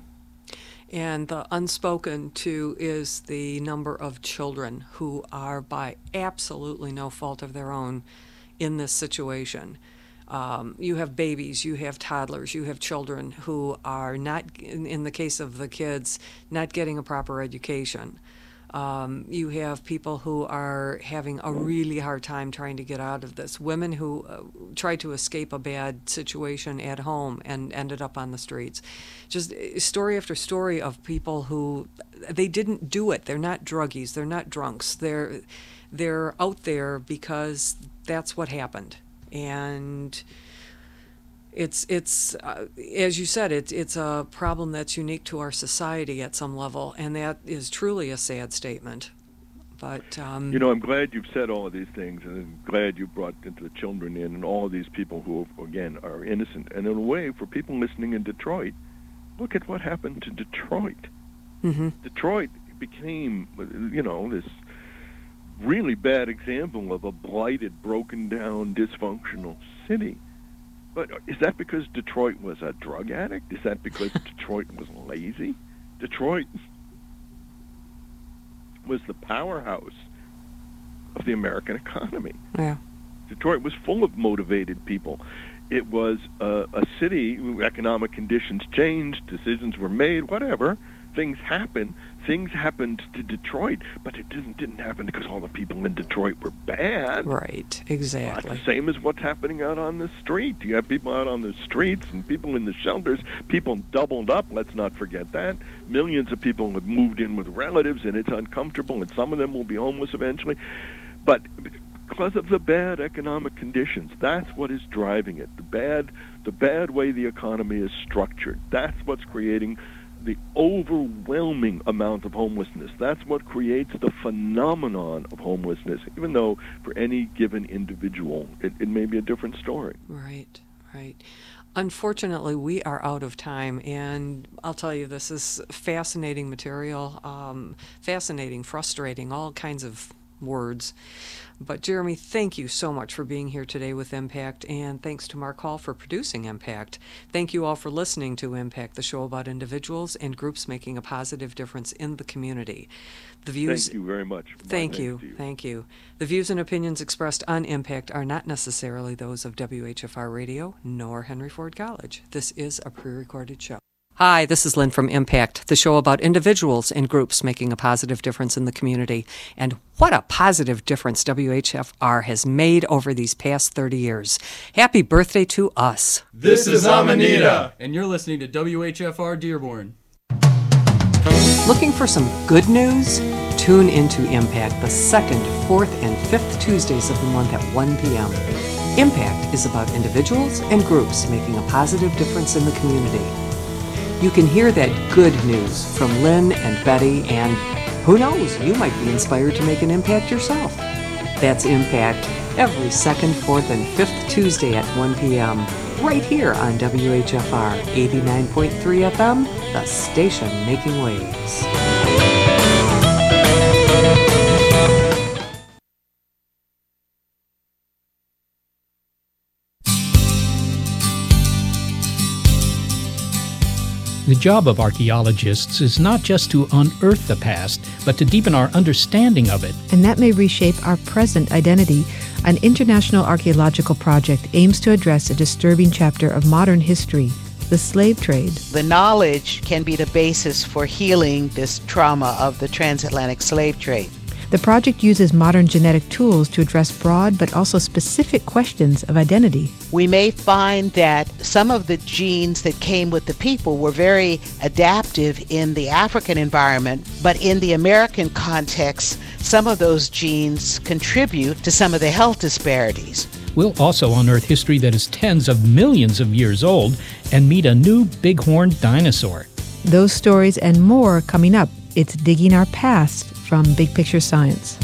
And the unspoken, too, is the number of children who are, by absolutely no fault of their own, in this situation. Um, you have babies, you have toddlers, you have children who are not, in, in the case of the kids, not getting a proper education. Um, you have people who are having a really hard time trying to get out of this. Women who uh, tried to escape a bad situation at home and ended up on the streets. Just story after story of people who, they didn't do it. They're not druggies. They're not drunks. They're, they're out there because that's what happened. And it's it's uh, as you said, it's it's a problem that's unique to our society at some level, and that is truly a sad statement. But um, you know, I'm glad you've said all of these things, and I'm glad you brought into the children in, and all of these people who, again, are innocent. And in a way, for people listening in Detroit, look at what happened to Detroit. mm-hmm. Detroit became, you know, this really bad example of a blighted, broken down, dysfunctional city. But is that because Detroit was a drug addict? Is that because Detroit was lazy? Detroit was the powerhouse of the American economy. Yeah. Detroit was full of motivated people. It was a, a city where economic conditions changed, decisions were made, whatever. Things happened. Things happened to Detroit, but it didn't didn't happen because all the people in Detroit were bad. Right, exactly. It's the same as what's happening out on the street. You have people out on the streets and people in the shelters. People doubled up, let's not forget that. Millions of people have moved in with relatives, and it's uncomfortable, and some of them will be homeless eventually. But because of the bad economic conditions, that's what is driving it. The bad, the bad way the economy is structured. That's what's creating the overwhelming amount of homelessness. That's what creates the phenomenon of homelessness, even though for any given individual, it, it may be a different story. Right, right. Unfortunately, we are out of time, and I'll tell you, this is fascinating material, um, fascinating, frustrating, all kinds of words. But Jeremy, thank you so much for being here today with Impact, and thanks to Mark Hall for producing Impact. Thank you all for listening to Impact, the show about individuals and groups making a positive difference in the community. The views. Thank you very much. Thank you, you. Thank you. The views and opinions expressed on Impact are not necessarily those of W H F R Radio nor Henry Ford College. This is a pre-recorded show. Hi, this is Lynn from Impact, the show about individuals and groups making a positive difference in the community. And what a positive difference W H F R has made over these past thirty years. Happy birthday to us. This is Amanita, and you're listening to W H F R Dearborn. Looking for some good news? Tune into Impact the second, fourth, and fifth Tuesdays of the month at one p.m. Impact is about individuals and groups making a positive difference in the community. You can hear that good news from Lynn and Betty, and who knows, you might be inspired to make an impact yourself. That's Impact every second, fourth, and fifth Tuesday at one p.m. right here on W H F R eighty-nine point three F M, the station making waves. The job of archaeologists is not just to unearth the past, but to deepen our understanding of it. And that may reshape our present identity. An international archaeological project aims to address a disturbing chapter of modern history, the slave trade. The knowledge can be the basis for healing this trauma of the transatlantic slave trade. The project uses modern genetic tools to address broad but also specific questions of identity. We may find that some of the genes that came with the people were very adaptive in the African environment, but in the American context, some of those genes contribute to some of the health disparities. We'll also unearth history that is tens of millions of years old and meet a new bighorn dinosaur. Those stories and more coming up. It's Digging Our Past from Big Picture Science.